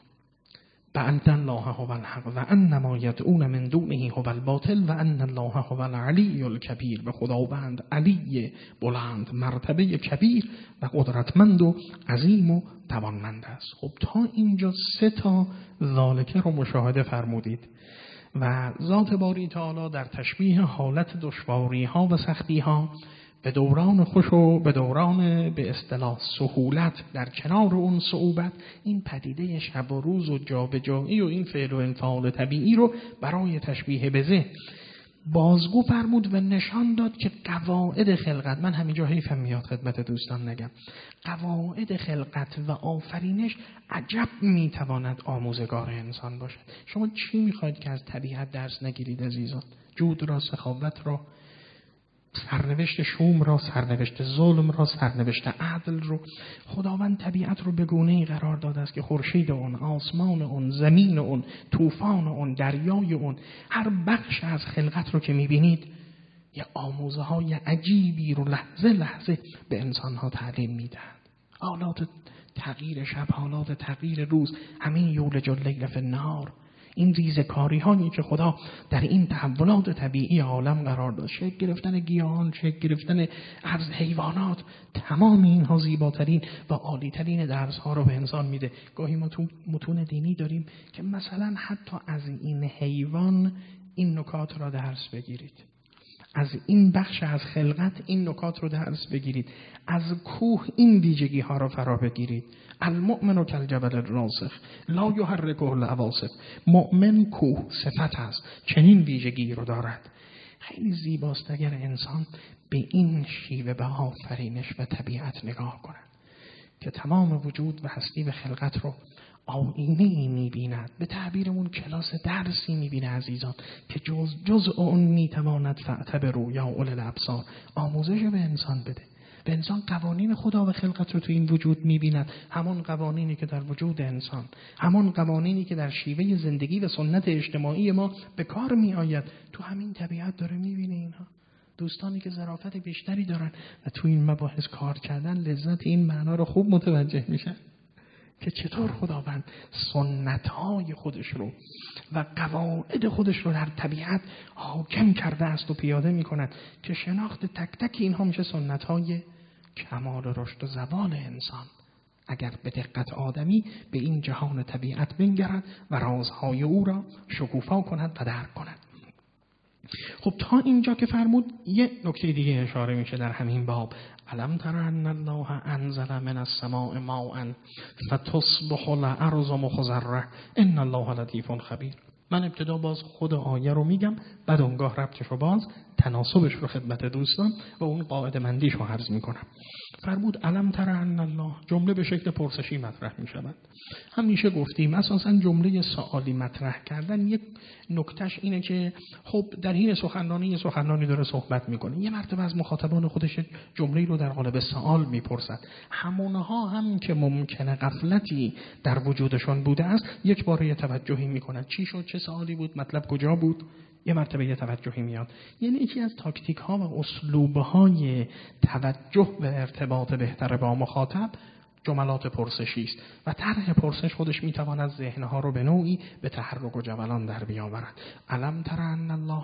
بأن الله هو الحق و ان ما یدعون من دونه هو الباطل و ان الله هو العلی الکبیر. به خداوند علی بلند مرتبه کبیر و قدرتمند و عظیم و توانمند است. خب تا اینجا سه تا ذالک رو مشاهده فرمودید و ذات باری تعالی در تشبیه حالت دشواری ها و سختی ها به دوران خوش و به دوران به اصطلاح سهولت در کنار اون صعوبت، این پدیده شب و روز و جابجایی و این فعل و انفعال طبیعی رو برای تشبیه بزه بازگو فرمود و نشان داد که قواعد خلقت، من همینجا حیفم میاد خدمت دوستان نگم، قواعد خلقت و آفرینش عجب میتواند آموزگار انسان باشد. شما چی میخواید که از طبیعت درس نگیرید عزیزان؟ جود را، سخاوت را، سرنوشت شوم را، سرنوشت ظلم را، سرنوشت عدل رو. خداوند طبیعت رو به گونه‌ای قرار داده است که خورشید اون، آسمان اون، زمین اون، طوفان اون، دریای اون، هر بخش از خلقت رو که می‌بینید یه آموزه های عجیبی رو لحظه لحظه به انسان ها تعلیم میدهند. حالات تغییر شب، حالات تغییر روز، همین یولج اللیل فی النهار، این ریزکاری هایی که خدا در این تحولات طبیعی عالم قرار داد، شکل گرفتن گیاهان، شکل گرفتن از حیوانات، تمام اینها زیباترین و عالیترین درس ها رو به انسان میده. گاهی ما تو متون دینی داریم که مثلا حتی از این حیوان این نکات را درس بگیرید، از این بخش از خلقت این نکات رو درس بگیرید، از کوه این ویژگی ها رو فرا بگیرید. المؤمن کالجبل الراسخ لا یحرکه العواصف. مؤمن کوه صفت است، چنین ویژگی رو دارد. خیلی زیباست اگر انسان به این شیوه به آفرینش و طبیعت نگاه کند که تمام وجود و هستی و خلقت رو آینه‌ای می‌بیند. به تعبیرمون کلاس درسی می‌بینه عزیزان که جز جز اون می‌تواند فاعتبروا یا اولي الابصار، آموزش به انسان بده. به انسان قوانین خدا و خلقت رو تو این وجود می‌بیند، همون قوانینی که در وجود انسان، همون قوانینی که در شیوه زندگی و سنت اجتماعی ما به کار می‌آید، تو همین طبیعت داره می‌بینه. اینها دوستانی که ظرافت بیشتری دارن و تو این مباحث کار کردن لذت این معنا رو خوب متوجه میشن که چطور خداوند سنت‌های خودش رو و قواعد خودش رو در طبیعت حاکم کرده است و پیاده می‌کند که شناخت تک تک اینها میشه سنت‌های کمال رشد و زوال انسان اگر به دقت آدمی به این جهان طبیعت بنگرد و رازهای او را شکوفا کند و درک کند. خب تا اینجا که فرمود یه نکته دیگه اشاره میشه در همین باب. الم تر ان الله انزل من السماء ماء فتصبح الارض مخضره ان الله لطیف خبیر. من ابتدا باز خود آیه رو میگم، بعد اونگاه ربطش رو باز تناسبش رو خدمت دوستان و اون قاعده مندیش رو عرض میکنم. فرمود الم تر ان الله، جمله به شکل پرسشی مطرح میشود. همیشه گفتیم اساسا جمله سوالی مطرح کردن یک نکتهش اینه که خب در این سخنرانی یه سخنرانی داره صحبت میکنه، یه مرتبه از مخاطبان خودش جمله رو در قالب سوال میپرسد. همونها هم که ممکنه غفلتی در وجودشون بوده است یک بار یه توجهی میکنن. چی شد؟ چه سوالی بود؟ مطلب کجا بود؟ یه مرتبه یه توجهی میاد. یعنی یکی از تاکتیک ها و اسلوب های توجه و ارتباط بهتر با مخاطب جملات پرسشی است و طرح پرسش خودش میتواند ذهنها رو به نوعی به تحرک و جولان در بیاورد. الم تر ان الله،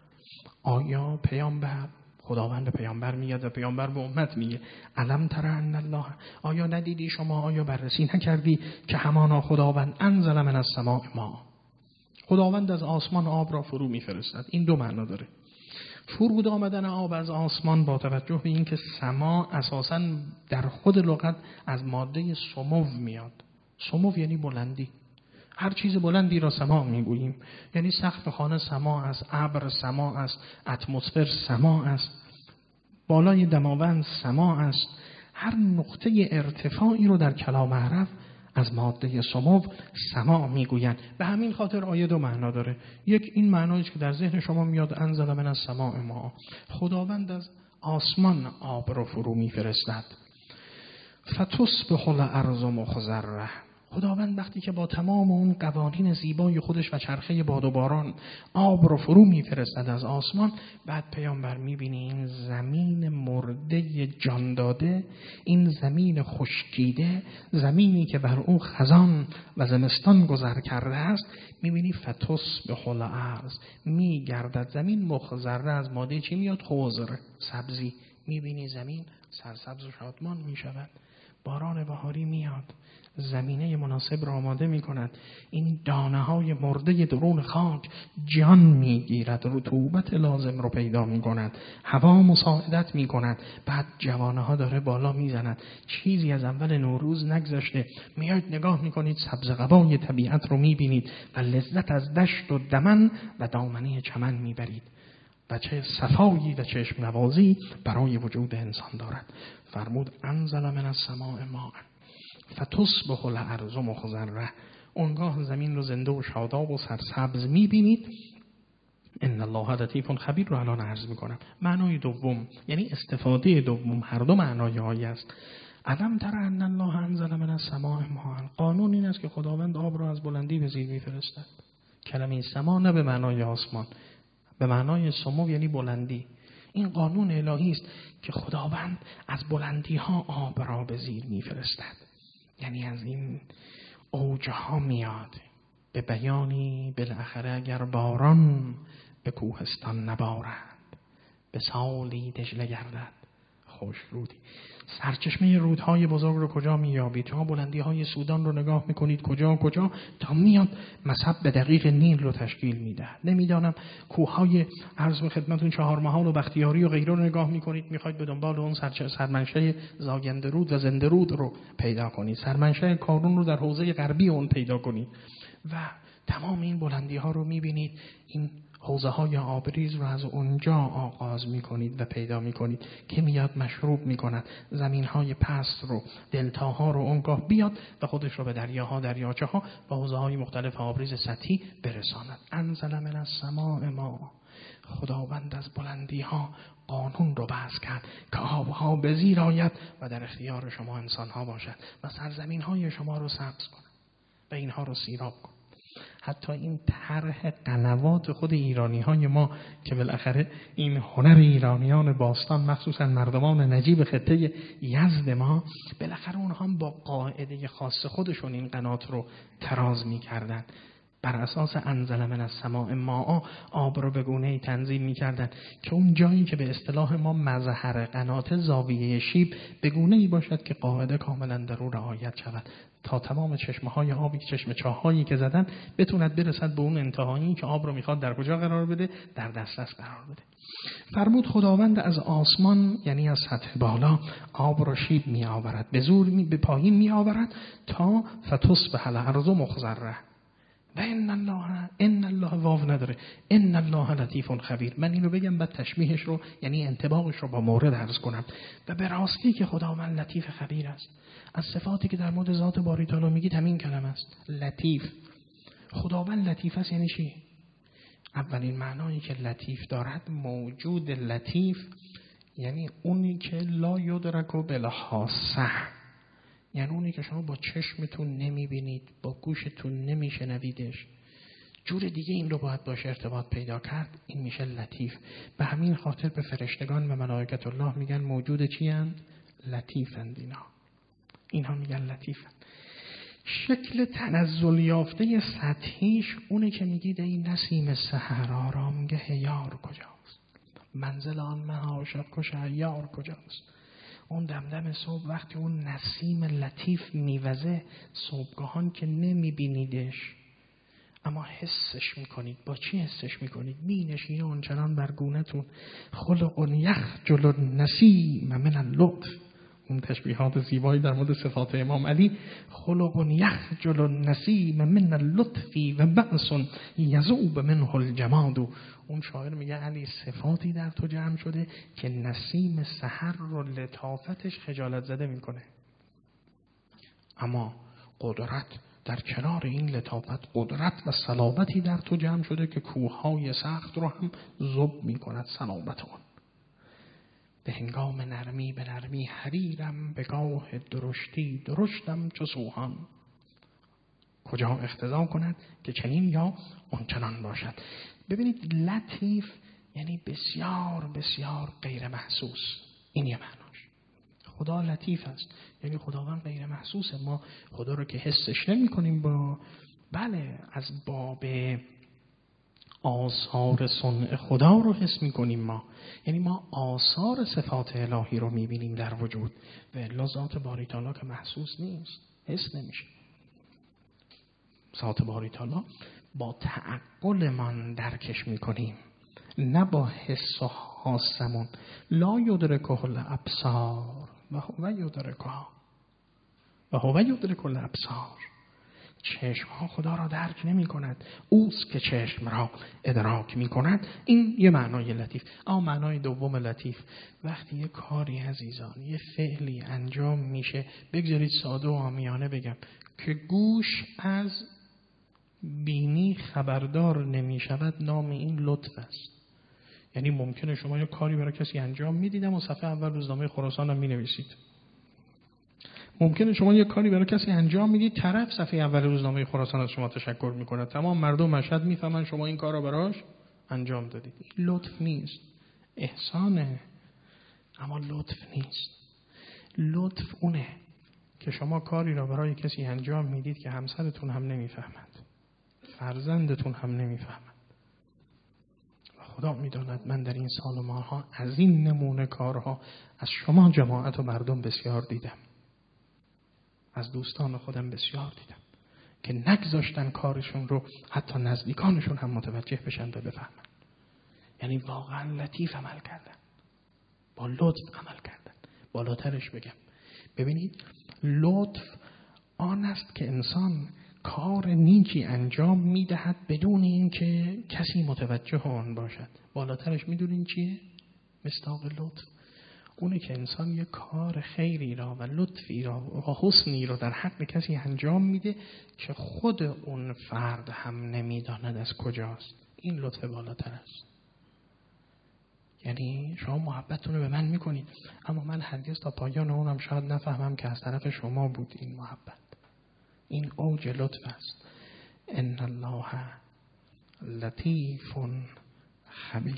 آیا پیامبر، خداوند به پیامبر میگه و پیامبر به امت میگه الم تر ان الله، آیا ندیدی شما، آیا بررسی نکردی که همانا خداوند انزل من السماء ماء، خداوند از آسمان آب را فرو میفرستد. این دو معنا داره. فرود آمدن آب از آسمان با توجه به اینکه سما اساساً در خود لغت از ماده سمو میاد. سمو یعنی بلندی. هر چیز بلندی را سما میگوییم. یعنی سقف خانه سما است، ابر سما است، اتمسفر سما است، بالای دماوند سما است. هر نقطه ارتفاعی رو در کلام عرب از ماده سمو سما میگویند. به همین خاطر آیه دو معنا داره. یک این معنایی که در ذهن شما میاد انزل من السماء ماء، خداوند از آسمان آب رو فرو میفرستد. فتصبح الارض مخضره، خداوند وقتی که با تمام اون قوانین زیبای خودش و چرخه باد و باران آب رو فرو میفرستد از آسمان، بعد پیامبر میبینی این زمین مرده جان داده، این زمین خشکیده، زمینی که بر اون خزان و زمستان گذر کرده است، میبینی فتصبح الارض، میگردد زمین مخضره، از ماده چی میاد؟ خضر، سبزی. میبینی زمین سرسبز و شادمان میشود، باران بهاری میاد، زمینه مناسب را آماده می کند، این دانه های مرده درون خاک جان می گیرد، رطوبت لازم رو پیدا می کند، هوا مساعدت می کند، بعد جوانه ها داره بالا می زند. چیزی از اول نوروز نگذشته، میاید نگاه می کنید سبز قبای طبیعت رو می بینید و لذت از دشت و دمن و دامنه چمن می برید و چه صفایی و چشم نوازی برای وجود انسان دارد. فرمود انزل من السماء ماء فتصبح الارض مخضره، اونگاه زمین رو زنده و شاداب و سرسبز میبینید. ان الله لطیف خبیر رو الان عرض میکنم. معنای دوم یعنی استفاده دوم، هر دو معنای آیه است. الم تر ان الله انزل من السماء ماء، قانون این است که خداوند آب را از بلندی به زیر میفرستد. کلمه سما نه به معنای آسمان، به معنای سمو یعنی بلندی. این قانون الهی است که خداوند از بلندی ها آب را به زیر میفرستد، یعنی از این اوجه ها میاد. به بیانی بالاخره اگر باران به کوهستان نبارد، به سالی دجله گردد خوش رودی. سرچشمه رودهای بزرگ رو کجا میابید؟ شما بلندی های سودان رو نگاه میکنید کجا کجا تا میاد مصب به دقیق نیل رو تشکیل میده. نمیدانم کوههای عرض به خدمتون چهارمحال و بختیاری و غیره رو نگاه میکنید، میخواید به دنبال اون سرمنشه زاگنده رود و زنده رود رو پیدا کنید، سرمنشه کارون رو در حوزه غربی اون پیدا کنید و تمام این بلندی ها رو میبینید. این حوزه های آبریز رو از اونجا آغاز میکنید و پیدا میکنید که میاد مشروب میکند، زمین های پست رو، دلتاها رو اونگاه بیاد و خودش رو به دریاها، دریاچه ها و حوزه های مختلف آبریز سطحی برساند. انزل من السماء ماء، خداوند از بلندی ها قانون رو بحث کرد که آبها به زیر آید و در اختیار شما انسان ها باشد و سرزمین های شما رو سبز کند و اینها رو سیراب کند. حتی این طرح قنوات خود ایرانی های ما که بالاخره این هنر ایرانیان باستان، مخصوصا مردمان نجیب خطه یزد ما، بالاخره اونها هم با قاعده خاص خودشون این قنات رو تراز می کردن. بر اساس انزل من السماء ماء آب رو به گونه‌ای تنظیم می‌کردن که اون جایی که به اصطلاح ما مظهر قنات زاویه شیب به گونه‌ای باشد که قاعده کاملا در او رعایت شود تا تمام چشمه‌های آبی، چشم چاه‌هایی که زدن بتوند برسد به اون انتهایی که آب رو می‌خواد در کجا قرار بده؟ در دسترس قرار بده. فرمود خداوند از آسمان یعنی از سطح بالا آب را شیب می‌آورد، به زور می به پایین می‌آورد تا فتصبح الارض مخضره. و ان الله ان الله واو نداره، ان الله لطیف خبیر. من اینو بگم بعد تشبیهش رو یعنی انطباقش رو با مورد عرض کنم. و به راستی که خداوند لطیف خبیر است. از صفاتی که در مورد ذات باری تعالی میگید همین کلمه است، لطیف. خداوند لطیف است یعنی چی؟ اولین معنایی که لطیف دارد، موجود لطیف یعنی اونی که لا یدرک بالحاسه، یعنی اونی که شما با چشمتون نمیبینید، با گوشتون نمیشنویدش، جور دیگه این رو باید باشه ارتباط پیدا کرد. این میشه لطیف. به همین خاطر به فرشتگان و ملائکت الله میگن موجود چی هستند؟ لطیفند. اینا اینها میگن لطیفند. شکل تنزل یافته سطحیش اونه که میگید این نسیم سحر آرامگه یار کجاست، منزل آن مها شب کش یار کجاست. اون دمدم صبح وقتی اون نسیم لطیف میوزه، صبحگاهان که نمیبینیدش اما حسش میکنید. با چی حسش میکنید؟ مینشینه اونچنان بر گونتون خلق یخجل النسیم من اللطف. اون تشبیهات زیبایی در مورد صفات امام علی. خلق یخجل النسیم من اللطفی و بأس یذوب منه الجماد. اون شاعر میگه علی صفاتی در تو جمع شده که نسیم سحر رو لطافتش خجالت زده میکنه، اما قدرت در کنار این لطافت، قدرت و صلابتی در تو جمع شده که کوههای سخت رو هم ذوب میکند صلابت اون. به هنگام نرمی به نرمی حریرم، به گاه درشتی درشتم چو سوهان. کجا اقتضا کند که چنین یا اونچنان باشد. ببینید لطیف یعنی بسیار بسیار غیر محسوس. این یه معناش. خدا لطیف است یعنی خداوند غیر محسوسه. ما خدا رو که حسش نمی کنیم، با بله از باب آثار صنع خدا رو حس می کنیم ما، یعنی ما آثار صفات الهی رو می بینیم در وجود. و الا ذات باری تعالی که محسوس نیست، حس نمیشه. ذات باری تعالی با تعقل من درکش می کنیم، نه با حس و حاسمون. لا یدرکه الابصار و هو یدرکها و هو یدرک الابصار. چشم ها خدا را درک نمی کند، اوست که چشم را ادراک می کند. این یه معنای لطیف. اما معنای دوم لطیف، وقتی یه کاری عزیزان، یه فعلی انجام میشه، بگذارید ساده و عامیانه بگم، که گوش از بینی خبردار نمی شود، نام این لطف است. یعنی ممکنه شما یه کاری برای کسی انجام میدیدم و صفحه اول روزنامه خراسان هم می نویسید. ممکنه شما یه کاری برای کسی انجام میدید، طرف صفحه اول روزنامه خراسان از شما تشکر میکنه، تمام مردم مشهد میفهمن شما این کار رو براش انجام دادید. این لطف نیست، احسانه اما لطف نیست. لطف اونه که شما کاری را برای کسی انجام میدید که همسرتون هم نمیفهمد، فرزندتون هم نمیفهمد. خدا میداند من در این سال و ماها از این نمونه کارها از شما جماعت و مردم بسیار دیدم، از دوستان خودم بسیار دیدم که نگذاشتن کارشون رو حتی نزدیکانشون هم متوجه بشن و بفهمن. یعنی واقعا لطیف عمل کردن، با لطف عمل کردن. بالاترش بگم، ببینید لطف آن است که انسان کار نیکی انجام میدهد بدون اینکه کسی متوجه آن باشد. بالاترش میدونین چیه؟ مصداق لطف اونه که انسان یک کار خیری را و لطفی را و حسنی را در حق کسی انجام میده که خود اون فرد هم نمیداند از کجاست. این لطف بالاتر است. یعنی شما محبتتون رو به من میکنید اما من هرگز تا پایان اونم شاید نفهمم که از طرف شما بود این محبت. این اوج لطف است. ان الله لطیف خبیر.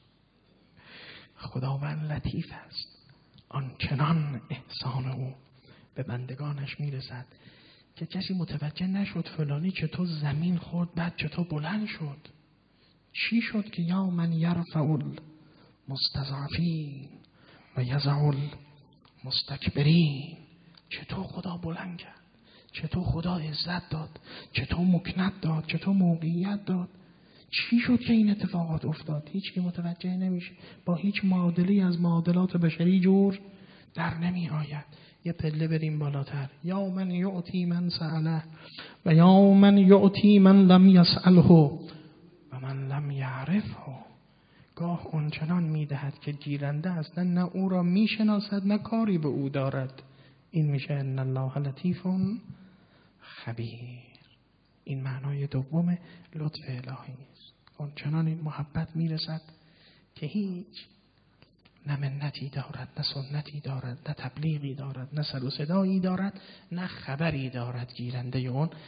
خداوند لطیف است، آنچنان احسان او به بندگانش میرسد که کسی متوجه نشد فلانی چطور زمین خورد بعد چطور بلند شد. چی شد که یا من یرفع المستضعفین و یضع المستکبرین. چطور خدا بلند کرد، چطور خدا عزت داد، چطور مکنت داد، چطور موقعیت داد. چی شد که این اتفاقات افتاد؟ هیچ کی متوجه نمیشه. با هیچ معادلی از معادلات بشری جور در نمی آید. یه پله بریم بالاتر. یا من یعطی من سأله و یا من یعطی من لم یسأله و من لم یعرفه. گاه اونچنان میدهد که گیرنده اصلا نه او را میشناسد نه کاری به او دارد. این میشه ان الله لطیف خبیر. این معنای دوم لطف الهی است. اونچنان این محبت میرسد که هیچ نه منتی دارد، نه سنتی دارد، نه تبلیغی دارد، نه سر و صدایی دارد، نه خبری دارد گیرنده اون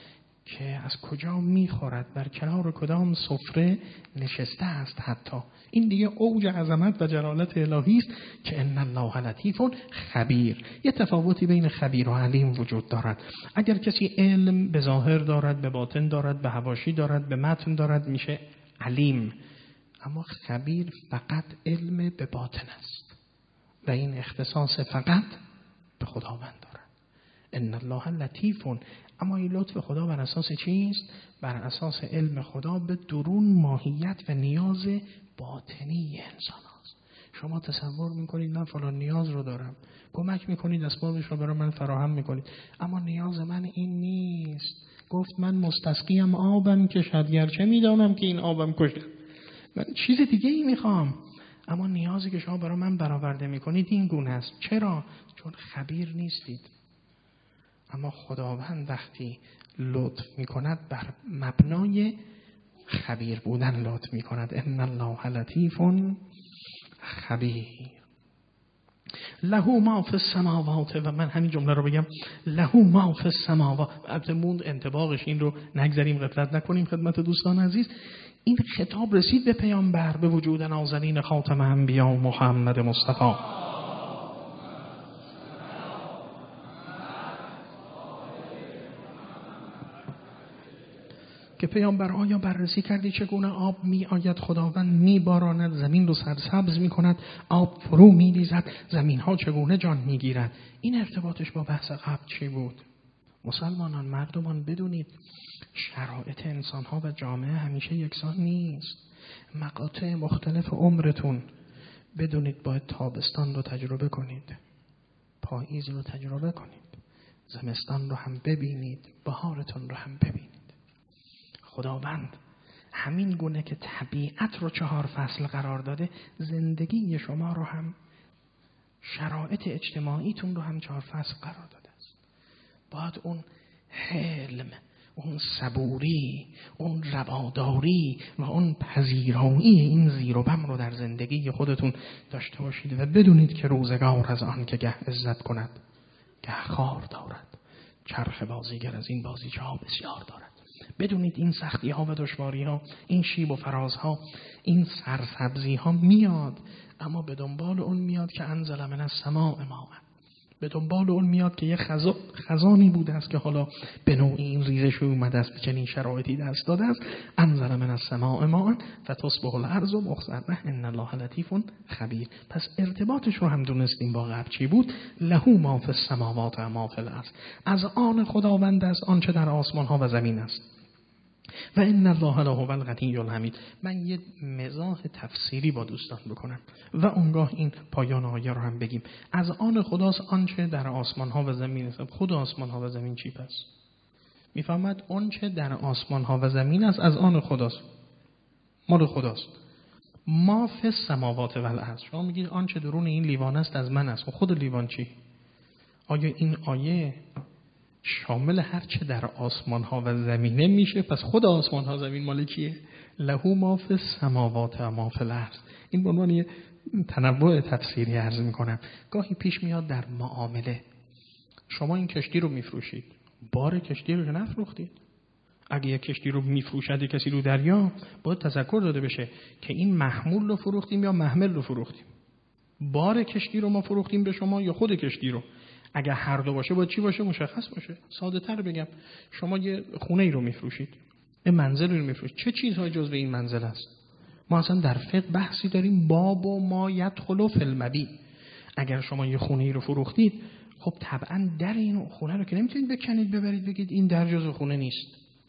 که از کجا میخورد، بر کنار کدام سفره نشسته است. حتی این دیگه اوج عظمت و جلالت الهی است که ان الله لطیف خبیر. یه تفاوتی بین خبیر و علیم وجود دارد. اگر کسی علم به ظاهر دارد، به باطن دارد، به حواشی دارد، به متن دارد، میشه علیم. اما خبیر فقط علم به باطن است و این اختصاص فقط به خداوند دارد. ان الله لطیف. اما این لطف خدا بر اساس چیست؟ بر اساس علم خدا به درون ماهیت و نیاز باطنی انسان هست. شما تصور میکنید من فلان نیاز رو دارم، کمک میکنید اسبابش رو برای من فراهم میکنید، اما نیاز من این نیست. گفت من مستسقیم آبم کشد، گرچه میدانم که این آبم کشد، من چیز دیگه ای میخوام. اما نیازی که شما برای من برآورده میکنید این گونه است. چرا؟ چون خبیر نیستید. اما خداوند وقتی لطف میکند بر مبنای خبیر بودن لطف میکند. ان الله لطیف خبیر. له ما فی السماوات. و من همین جمله رو بگم، له ما فی السماوات. البته موند انطباقش، این رو نگذاریم غفلت نکنیم خدمت دوستان عزیز. این خطاب رسید به پیامبر، به وجود نازنین خاتم انبیا محمد مصطفی، که پیامبر آیا بررسی کردی چگونه آب می آید، خداوند می باراند، زمین رو سرسبز می کند، آب فرو می ریزد، زمین ها چگونه جان می گیرد. این ارتباطش با بحث قبل چی بود؟ مسلمانان، مردمان، بدونید شرایط انسان ها و جامعه همیشه یکسان نیست. مقاطع مختلف عمرتون بدونید باید تابستان رو تجربه کنید، پاییز رو تجربه کنید، زمستان رو هم ببینید، بهارتون رو هم ببینید. خداوند همین گونه که طبیعت رو چهار فصل قرار داده، زندگی شما رو هم، شرایط اجتماعیتون رو هم چهار فصل قرار داده است. باید اون حلم، اون صبوری، اون رواداری و اون پذیرایی این زیر و بم رو در زندگی خودتون داشته باشید و بدونید که روزگار از آن که گه عزت کند گه خار دارد، چرخ بازیگر از این بازیچه ها بسیار دارد. بدونید این سختی ها و دشواری ها، این شیب و فراز ها، این سرسبزی ها میاد، اما به دنبال اون میاد که انزل من السماء ماء. به دنبال اون میاد که یه خزا، خزانی بوده است که حالا به نوعی این ریزش اومده است، به چنین شرایطی دست داده است. انزل من السماء ماء فتصبح الارض مخضرة ان الله لطیف خبیر. پس ارتباطش رو هم دونستیم با قبل چی بود. له ما فی السماوات و ما فی الارض. از آن خداوند است آنچه در آسمان ها و زمین است. و ان الله لهو الغنی الحمید. من یه مزاح تفسیری با دوستان بکنم و اونگاه این پایان آیه رو هم بگیم. از آن خداست آنچه در آسمان ها و زمین است. خود آسمان ها و زمین چی پس؟ میفهمد آنچه در آسمان ها و زمین است از آن خداست، مال خداست. ما فی السماوات و الارض. شما میگید آنچه درون این لیوان است از من است. خود لیوان چی؟ آیا این آیه شامل هر چه در آسمان ها و زمینه میشه؟ پس خود آسمان ها زمین مال کیه؟ له ما فی السماوات و ما فی الارض. این به عنوان یه تنوع تفسیری عرض میکنم. گاهی پیش میاد در معامله، شما این کشتی رو میفروشید، بار کشتی رو نفروختید. اگه یک کشتی رو میفروشد کسی رو دریا، باید تذکر داده بشه که این محمول رو فروختیم یا محمل رو فروختیم. بار کشتی رو ما فروختیم به شما یا خود کشتی رو؟ اگر هر دو باشه باید چی باشه؟ مشخص باشه. ساده تر بگم، شما یه خونه ای رو میفروشید، یه منزل رو میفروشید، چه چیزهای جزو این منزل است؟ ما اصلا در فقه بحثی داریم باب و ما یدخل فی المبیع. اگر شما یه خونه ای رو فروختید، خب طبعا در این خونه رو که نمیتونید بکنید ببرید بگید این در جزو خونه نیست.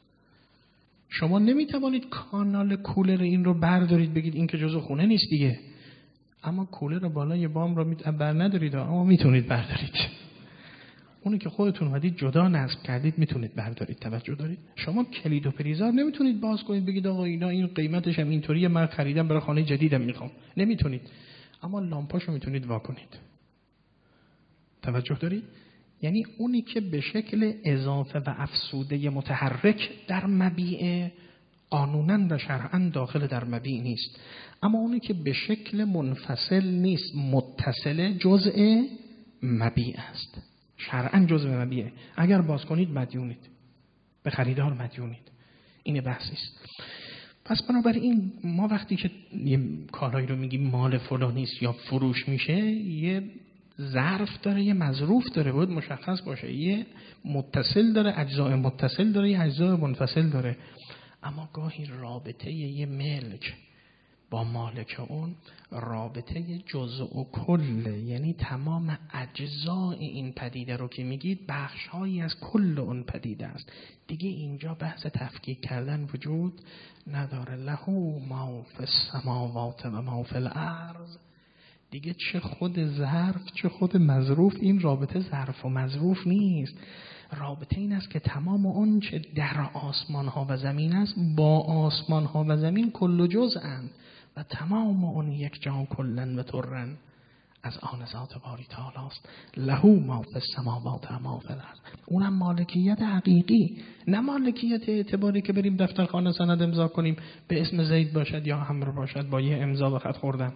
شما نمیتوانید کانال کولر این رو بردارید بگید این که جزو خونه نیست دیگه. اما کولر بالای بام رو بر ندارید، اما میتونید بردارید. اونی که خودتون اومدید جدا نصب کردید میتونید بردارید. توجه دارید؟ شما کلید و پریزار نمیتونید باز کنید بگید آقا اینا این قیمتش هم اینطوریه، من خریدم برای خانه جدیدم میخوام. نمیتونید. اما لامپاشو میتونید وا کنید. توجه دارید؟ یعنی اونی که به شکل اضافه و افسوده متحرک در مبیع قانونا و شرعا داخل در مبیع نیست، اما اونی که به شکل منفصل نیست، متصل جزء مبیع است، شرعا جزء مبیعه. اگر باز کنید مدیونید. به خریدار مدیونید. این بحثی است. پس بنابراین ما وقتی که یه کالایی رو میگیم مال فلانی است یا فروش میشه، یه ظرف داره، یه مظروف داره، باید مشخص باشه. یه متصل داره، اجزای متصل داره، یه اجزای منفصل داره. اما گاهی رابطه یه ملک با مالک اون رابطه جزء و کل، یعنی تمام اجزای این پدیده رو که میگید بخش‌هایی از کل اون پدیده است. دیگه اینجا بحث تفکیک کردن وجود نداره. له ما فی السماوات و ما فی الارض. دیگه چه خود ظرف چه خود مظروف، این رابطه ظرف و مظروف نیست. رابطه این است که تمام اون چه در آسمان ها و زمین است با آسمان ها و زمین کل و جزءاند و تمام اون یک جا کلن و ترن از آن ذات باری تعالی است. له ما فی السماوات و ما فی الارض. اونم مالکیت حقیقی، نه مالکیت اعتباری که بریم دفترخانه سند امضا کنیم به اسم زید باشد یا عمرو باشد با یه امضا به خط خوردن.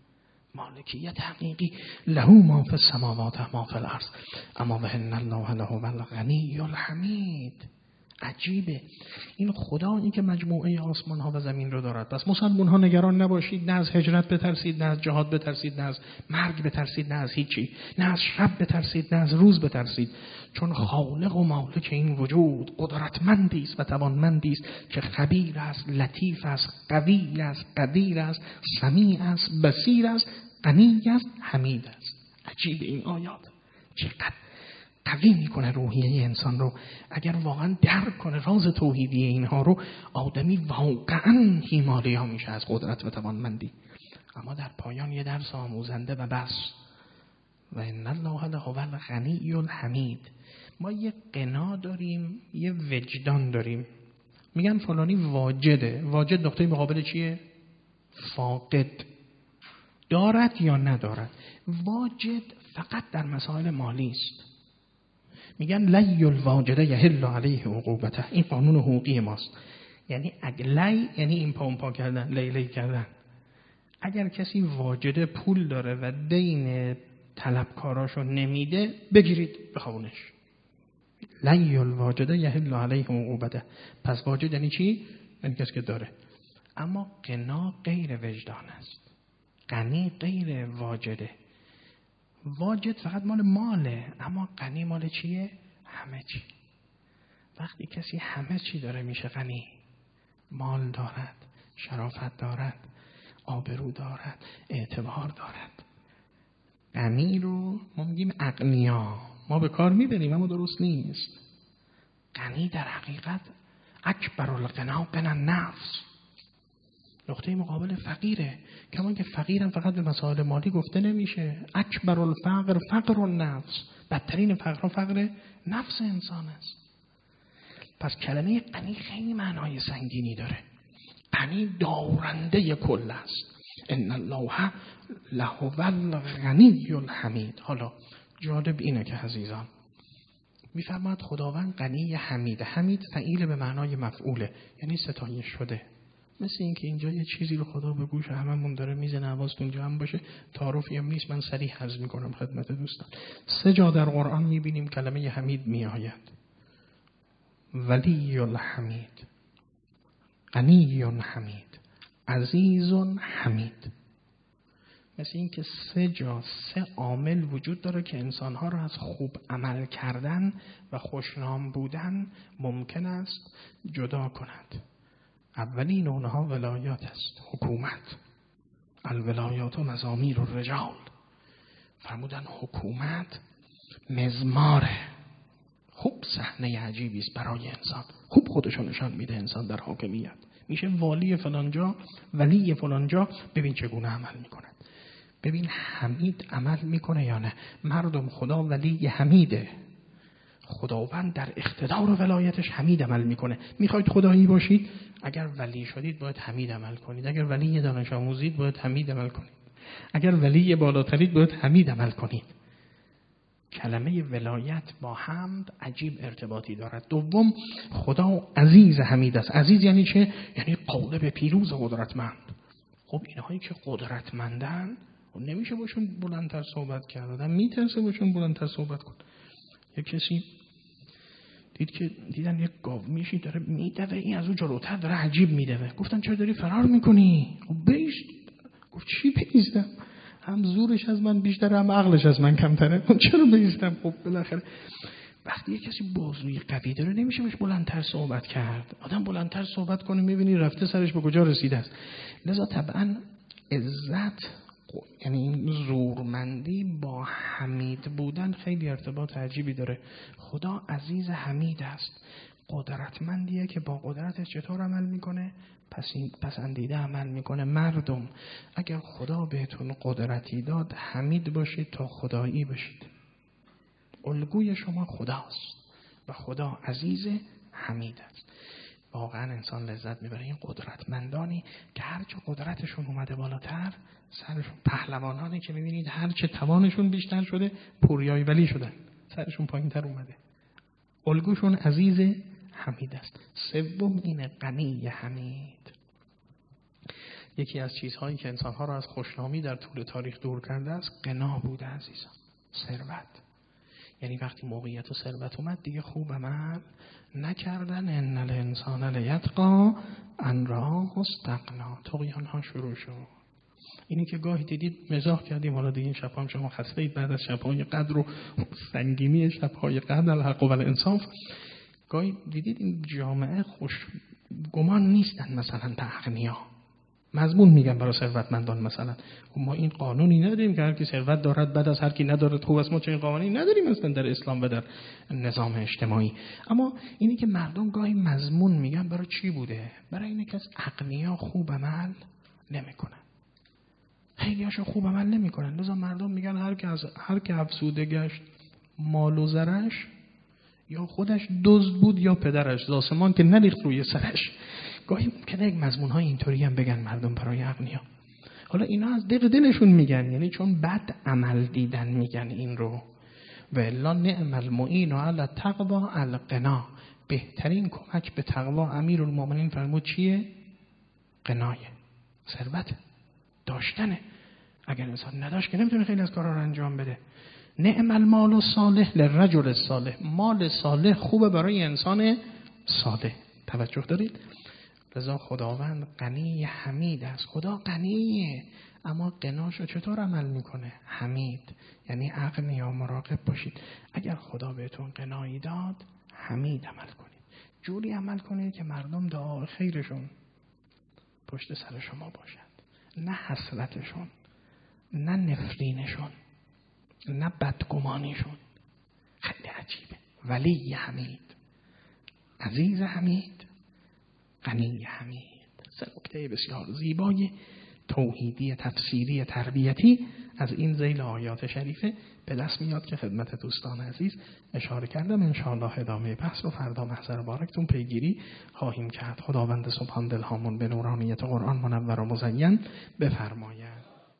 مالکیت حقیقی. له ما فی السماوات و ما فی الارض. اما و ان الله له الغنی الحمید. عجیبه این خدایی که مجموعه آسمان ها و زمین رو دارد. پس مسلمان ها نگران نباشید، نه از هجرت بترسید، نه از جهاد بترسید، نه از مرگ بترسید، نه از هیچی، نه از شب بترسید، نه از روز بترسید، چون خالق و مالک این وجود قدرتمندی است و توانمندی است که خبیر است، لطیف است، قوی است، قدیر است، سمیع است، بصیر است، غنی است، حمید است. عجیب این آیات چقدر قوی میکنه روحیه انسان رو. اگر واقعا درک کنه راز توحیدی اینها رو، آدمی واقعا هیمالیا میشه از قدرت و توانمندی. اما در پایان یه درس آموزنده و بس. و ان الله له الغنی الحمید. ما یه قنا داریم، یه وجدان داریم. میگن فلانی واجده. واجد نقطه مقابل چیه؟ فاقد. دارد یا ندارد. واجد فقط در مسائل مالی است. میگن لی الواجده یحل علیه عقوبته. این قانون حقوقی ماست. یعنی لی یعنی این پا اون پا کردن، لی لی کردن. اگر کسی واجده پول داره و دین طلبکاراشو نمیده، بگیرید بخوابونش. لی الواجده یحل علیه عقوبته. پس واجد یعنی چی؟ یعنی کسی که داره. اما قنا غیر وجدان است. غنی غیر واجده. واجد فقط مال ماله، اما غنی مال چیه؟ همه چی. وقتی کسی همه چی داره میشه غنی. مال دارد، شرافت دارد، آبرو دارد، اعتبار دارد. غنی رو ما میگیم اغنیا، ما به کار میبریم اما درست نیست. غنی در حقیقت اکبر الغنا غنی النفس. نقطه مقابل فقیره. کمان که فقیرم فقط به مسائل مالی گفته نمیشه. اکبر الفقر فقر النفس. بدترین فقر فقر نفس انسان است. پس کلمه غنی خیلی معنای سنگینی داره. غنی دارنده کل است. ان الله له الغنی الحمید. حالا جالب اینه که عزیزان میفرماد خداوند غنی حمید. حمید فعیل به معنای مفعوله، یعنی ستایش شده. مثل این که اینجا یه چیزی رو خدا به گوش هممون داره میزنه، حواستون جمع باشه. تعارفی هم نیست، من سریع عرض میکنم خدمت دوستان. سه جا در قرآن میبینیم کلمه حمید میآید. ولی الحمید، غنی حمید، عزیز حمید. مثل این که سه جا سه عامل وجود داره که انسانها را از خوب عمل کردن و خوشنام بودن ممکن است جدا کند. اولین اونها ولایات است، حکومت. الولایات و مزامیر الرجال. فرمودن حکومت مزماره. خوب صحنه عجیبی است برای انسان. خوب خودشو نشان میده انسان در حاکمیت. میشه والی فلانجا، ولی فلانجا. ببین چگونه عمل میکنه. ببین حمید عمل میکنه یا نه. مردم خدا ولی حمیده. خداوند در اقتدار و ولایتش حمید عمل میکنه. میخواید خدایی باشید، اگر ولی شدید باید حمید عمل کنید. اگر ولی دانش آموزید باید حمید عمل کنید. اگر ولی بالاترید باید حمید عمل کنید. کلمه ولایت با حمد عجیب ارتباطی دارد. دوم، خدا عزیز حمید است. عزیز یعنی چه؟ یعنی غالب پیروز و قدرتمند. خب اینهایی که قدرتمندن نمیشه باشون بلندتر صحبت کرد. آدم میترسه باشون بلندتر صحبت کن. یک کسی دید که دیدن یک گاو میشی داره میدوه، این از اون جلوتر داره عجیب میدوه. گفتن چرا داری فرار میکنی؟ بیست. گفت چی بیستم؟ هم زورش از من بیشتره هم عقلش از من کمتره، چرا بیستم؟ خب بالاخره وقتی یک کسی بازوی قوی داره نمیشه بهش بلندتر صحبت کرد. آدم بلندتر صحبت کنه میبینی رفته سرش به کجا رسیده است. لذا طبعا عزت یعنی این زورمندی با حمید بودن خیلی ارتباط عجیبی داره. خدا عزیز حمید است، قدرتمندیه که با قدرتش چطور عمل میکنه؟ پسندیده عمل میکنه. مردم اگر خدا بهتون قدرتی داد حمید باشید تا خدایی باشید. الگوی شما خداست و خدا عزیز حمید است. واقعا انسان لذت میبره. این قدرتمندانی که هرچه قدرتشون اومده بالاتر سرشون، پهلوانانی که میبینید هرچه توانشون بیشتر شده پوریای ولی شدن، سرشون پایین تر اومده. الگوشون عزیز حمید است. سوم این غنی حمید. یکی از چیزهایی که انسانها را از خوشنامی در طول تاریخ دور کرده است غنا بوده عزیزان، ثروت. یعنی وقتی موقعیت و ثروت اومد دیگه خوب عمل نکردن. ان الانسان لیطغی ان رآه استغنا. طغیان ها شروع شد. اینی که گاهی دیدید مزاح کردیم، حالا دیگه این شب‌ها شما خسته اید بعد از شب‌های قدر و سنگینی شب‌های قدر الحق و الانصاف، گاهی دیدید این جامعه خوش گمان نیستن مثلا به اغنیا. مضمون میگن برای ثروتمندان مثلا ما این قانونی نداریم که هر کی ثروت دارد بعد از هر کی ندارد خوب است. ما چنین قوانینی نداریم مثلا در اسلام و در نظام اجتماعی. اما اینی که مردم گاهی مضمون میگن برای چی بوده؟ برای اینه که از اغنیا خوب عمل نمیکنن. خیلیاشون خوب عمل نمیکنن. لذا مردم میگن هر کی از هر کی افسوده گشت مال و زرش، یا خودش دزد بود یا پدرش زاسمان که نریخت روی سرش. گاهی ممکنه یک مضمون‌های اینطوری هم بگن مردم برای اغنیا. حالا اینا از دل دلشون میگن، یعنی چون بد عمل دیدن میگن این رو. و الا نعم المعین علی التقوی الغنا. بهترین کمک به تقوا امیرالمومنین فرمود چیه؟ غنایه، ثروت داشتنه. اگر انسان نداشت که نمیتونه خیلی از کارا رو انجام بده. نعم المال الصالح للرجل الصالح. مال صالح خوبه برای انسان صالح. توجه دارید؟ لذا خداوند غنی حمید است. خدا غنیه اما غناشو چطور عمل میکنه؟ حمید. یعنی اغنیا مراقب باشید. اگر خدا بهتون غنایی داد حمید عمل کنید. جوری عمل کنید که مردم دعا خیرشون پشت سر شما باشند، نه حسرتشون، نه نفرینشون، نه بدگمانیشون. خیلی عجیبه. ولی حمید، عزیز حمید، غنی حمید. سه نکته بسیار زیبای توحیدی تفسیری تربیتی از این ذیل آیات شریفه به دست میاد که خدمت دوستان عزیز اشاره کردم. انشاءالله ادامه بحث رو فردا محضر بارکتون پیگیری خواهیم کرد. خداوند سبحان دلهامون به نورانیت قرآن منور و مزین بفرماید.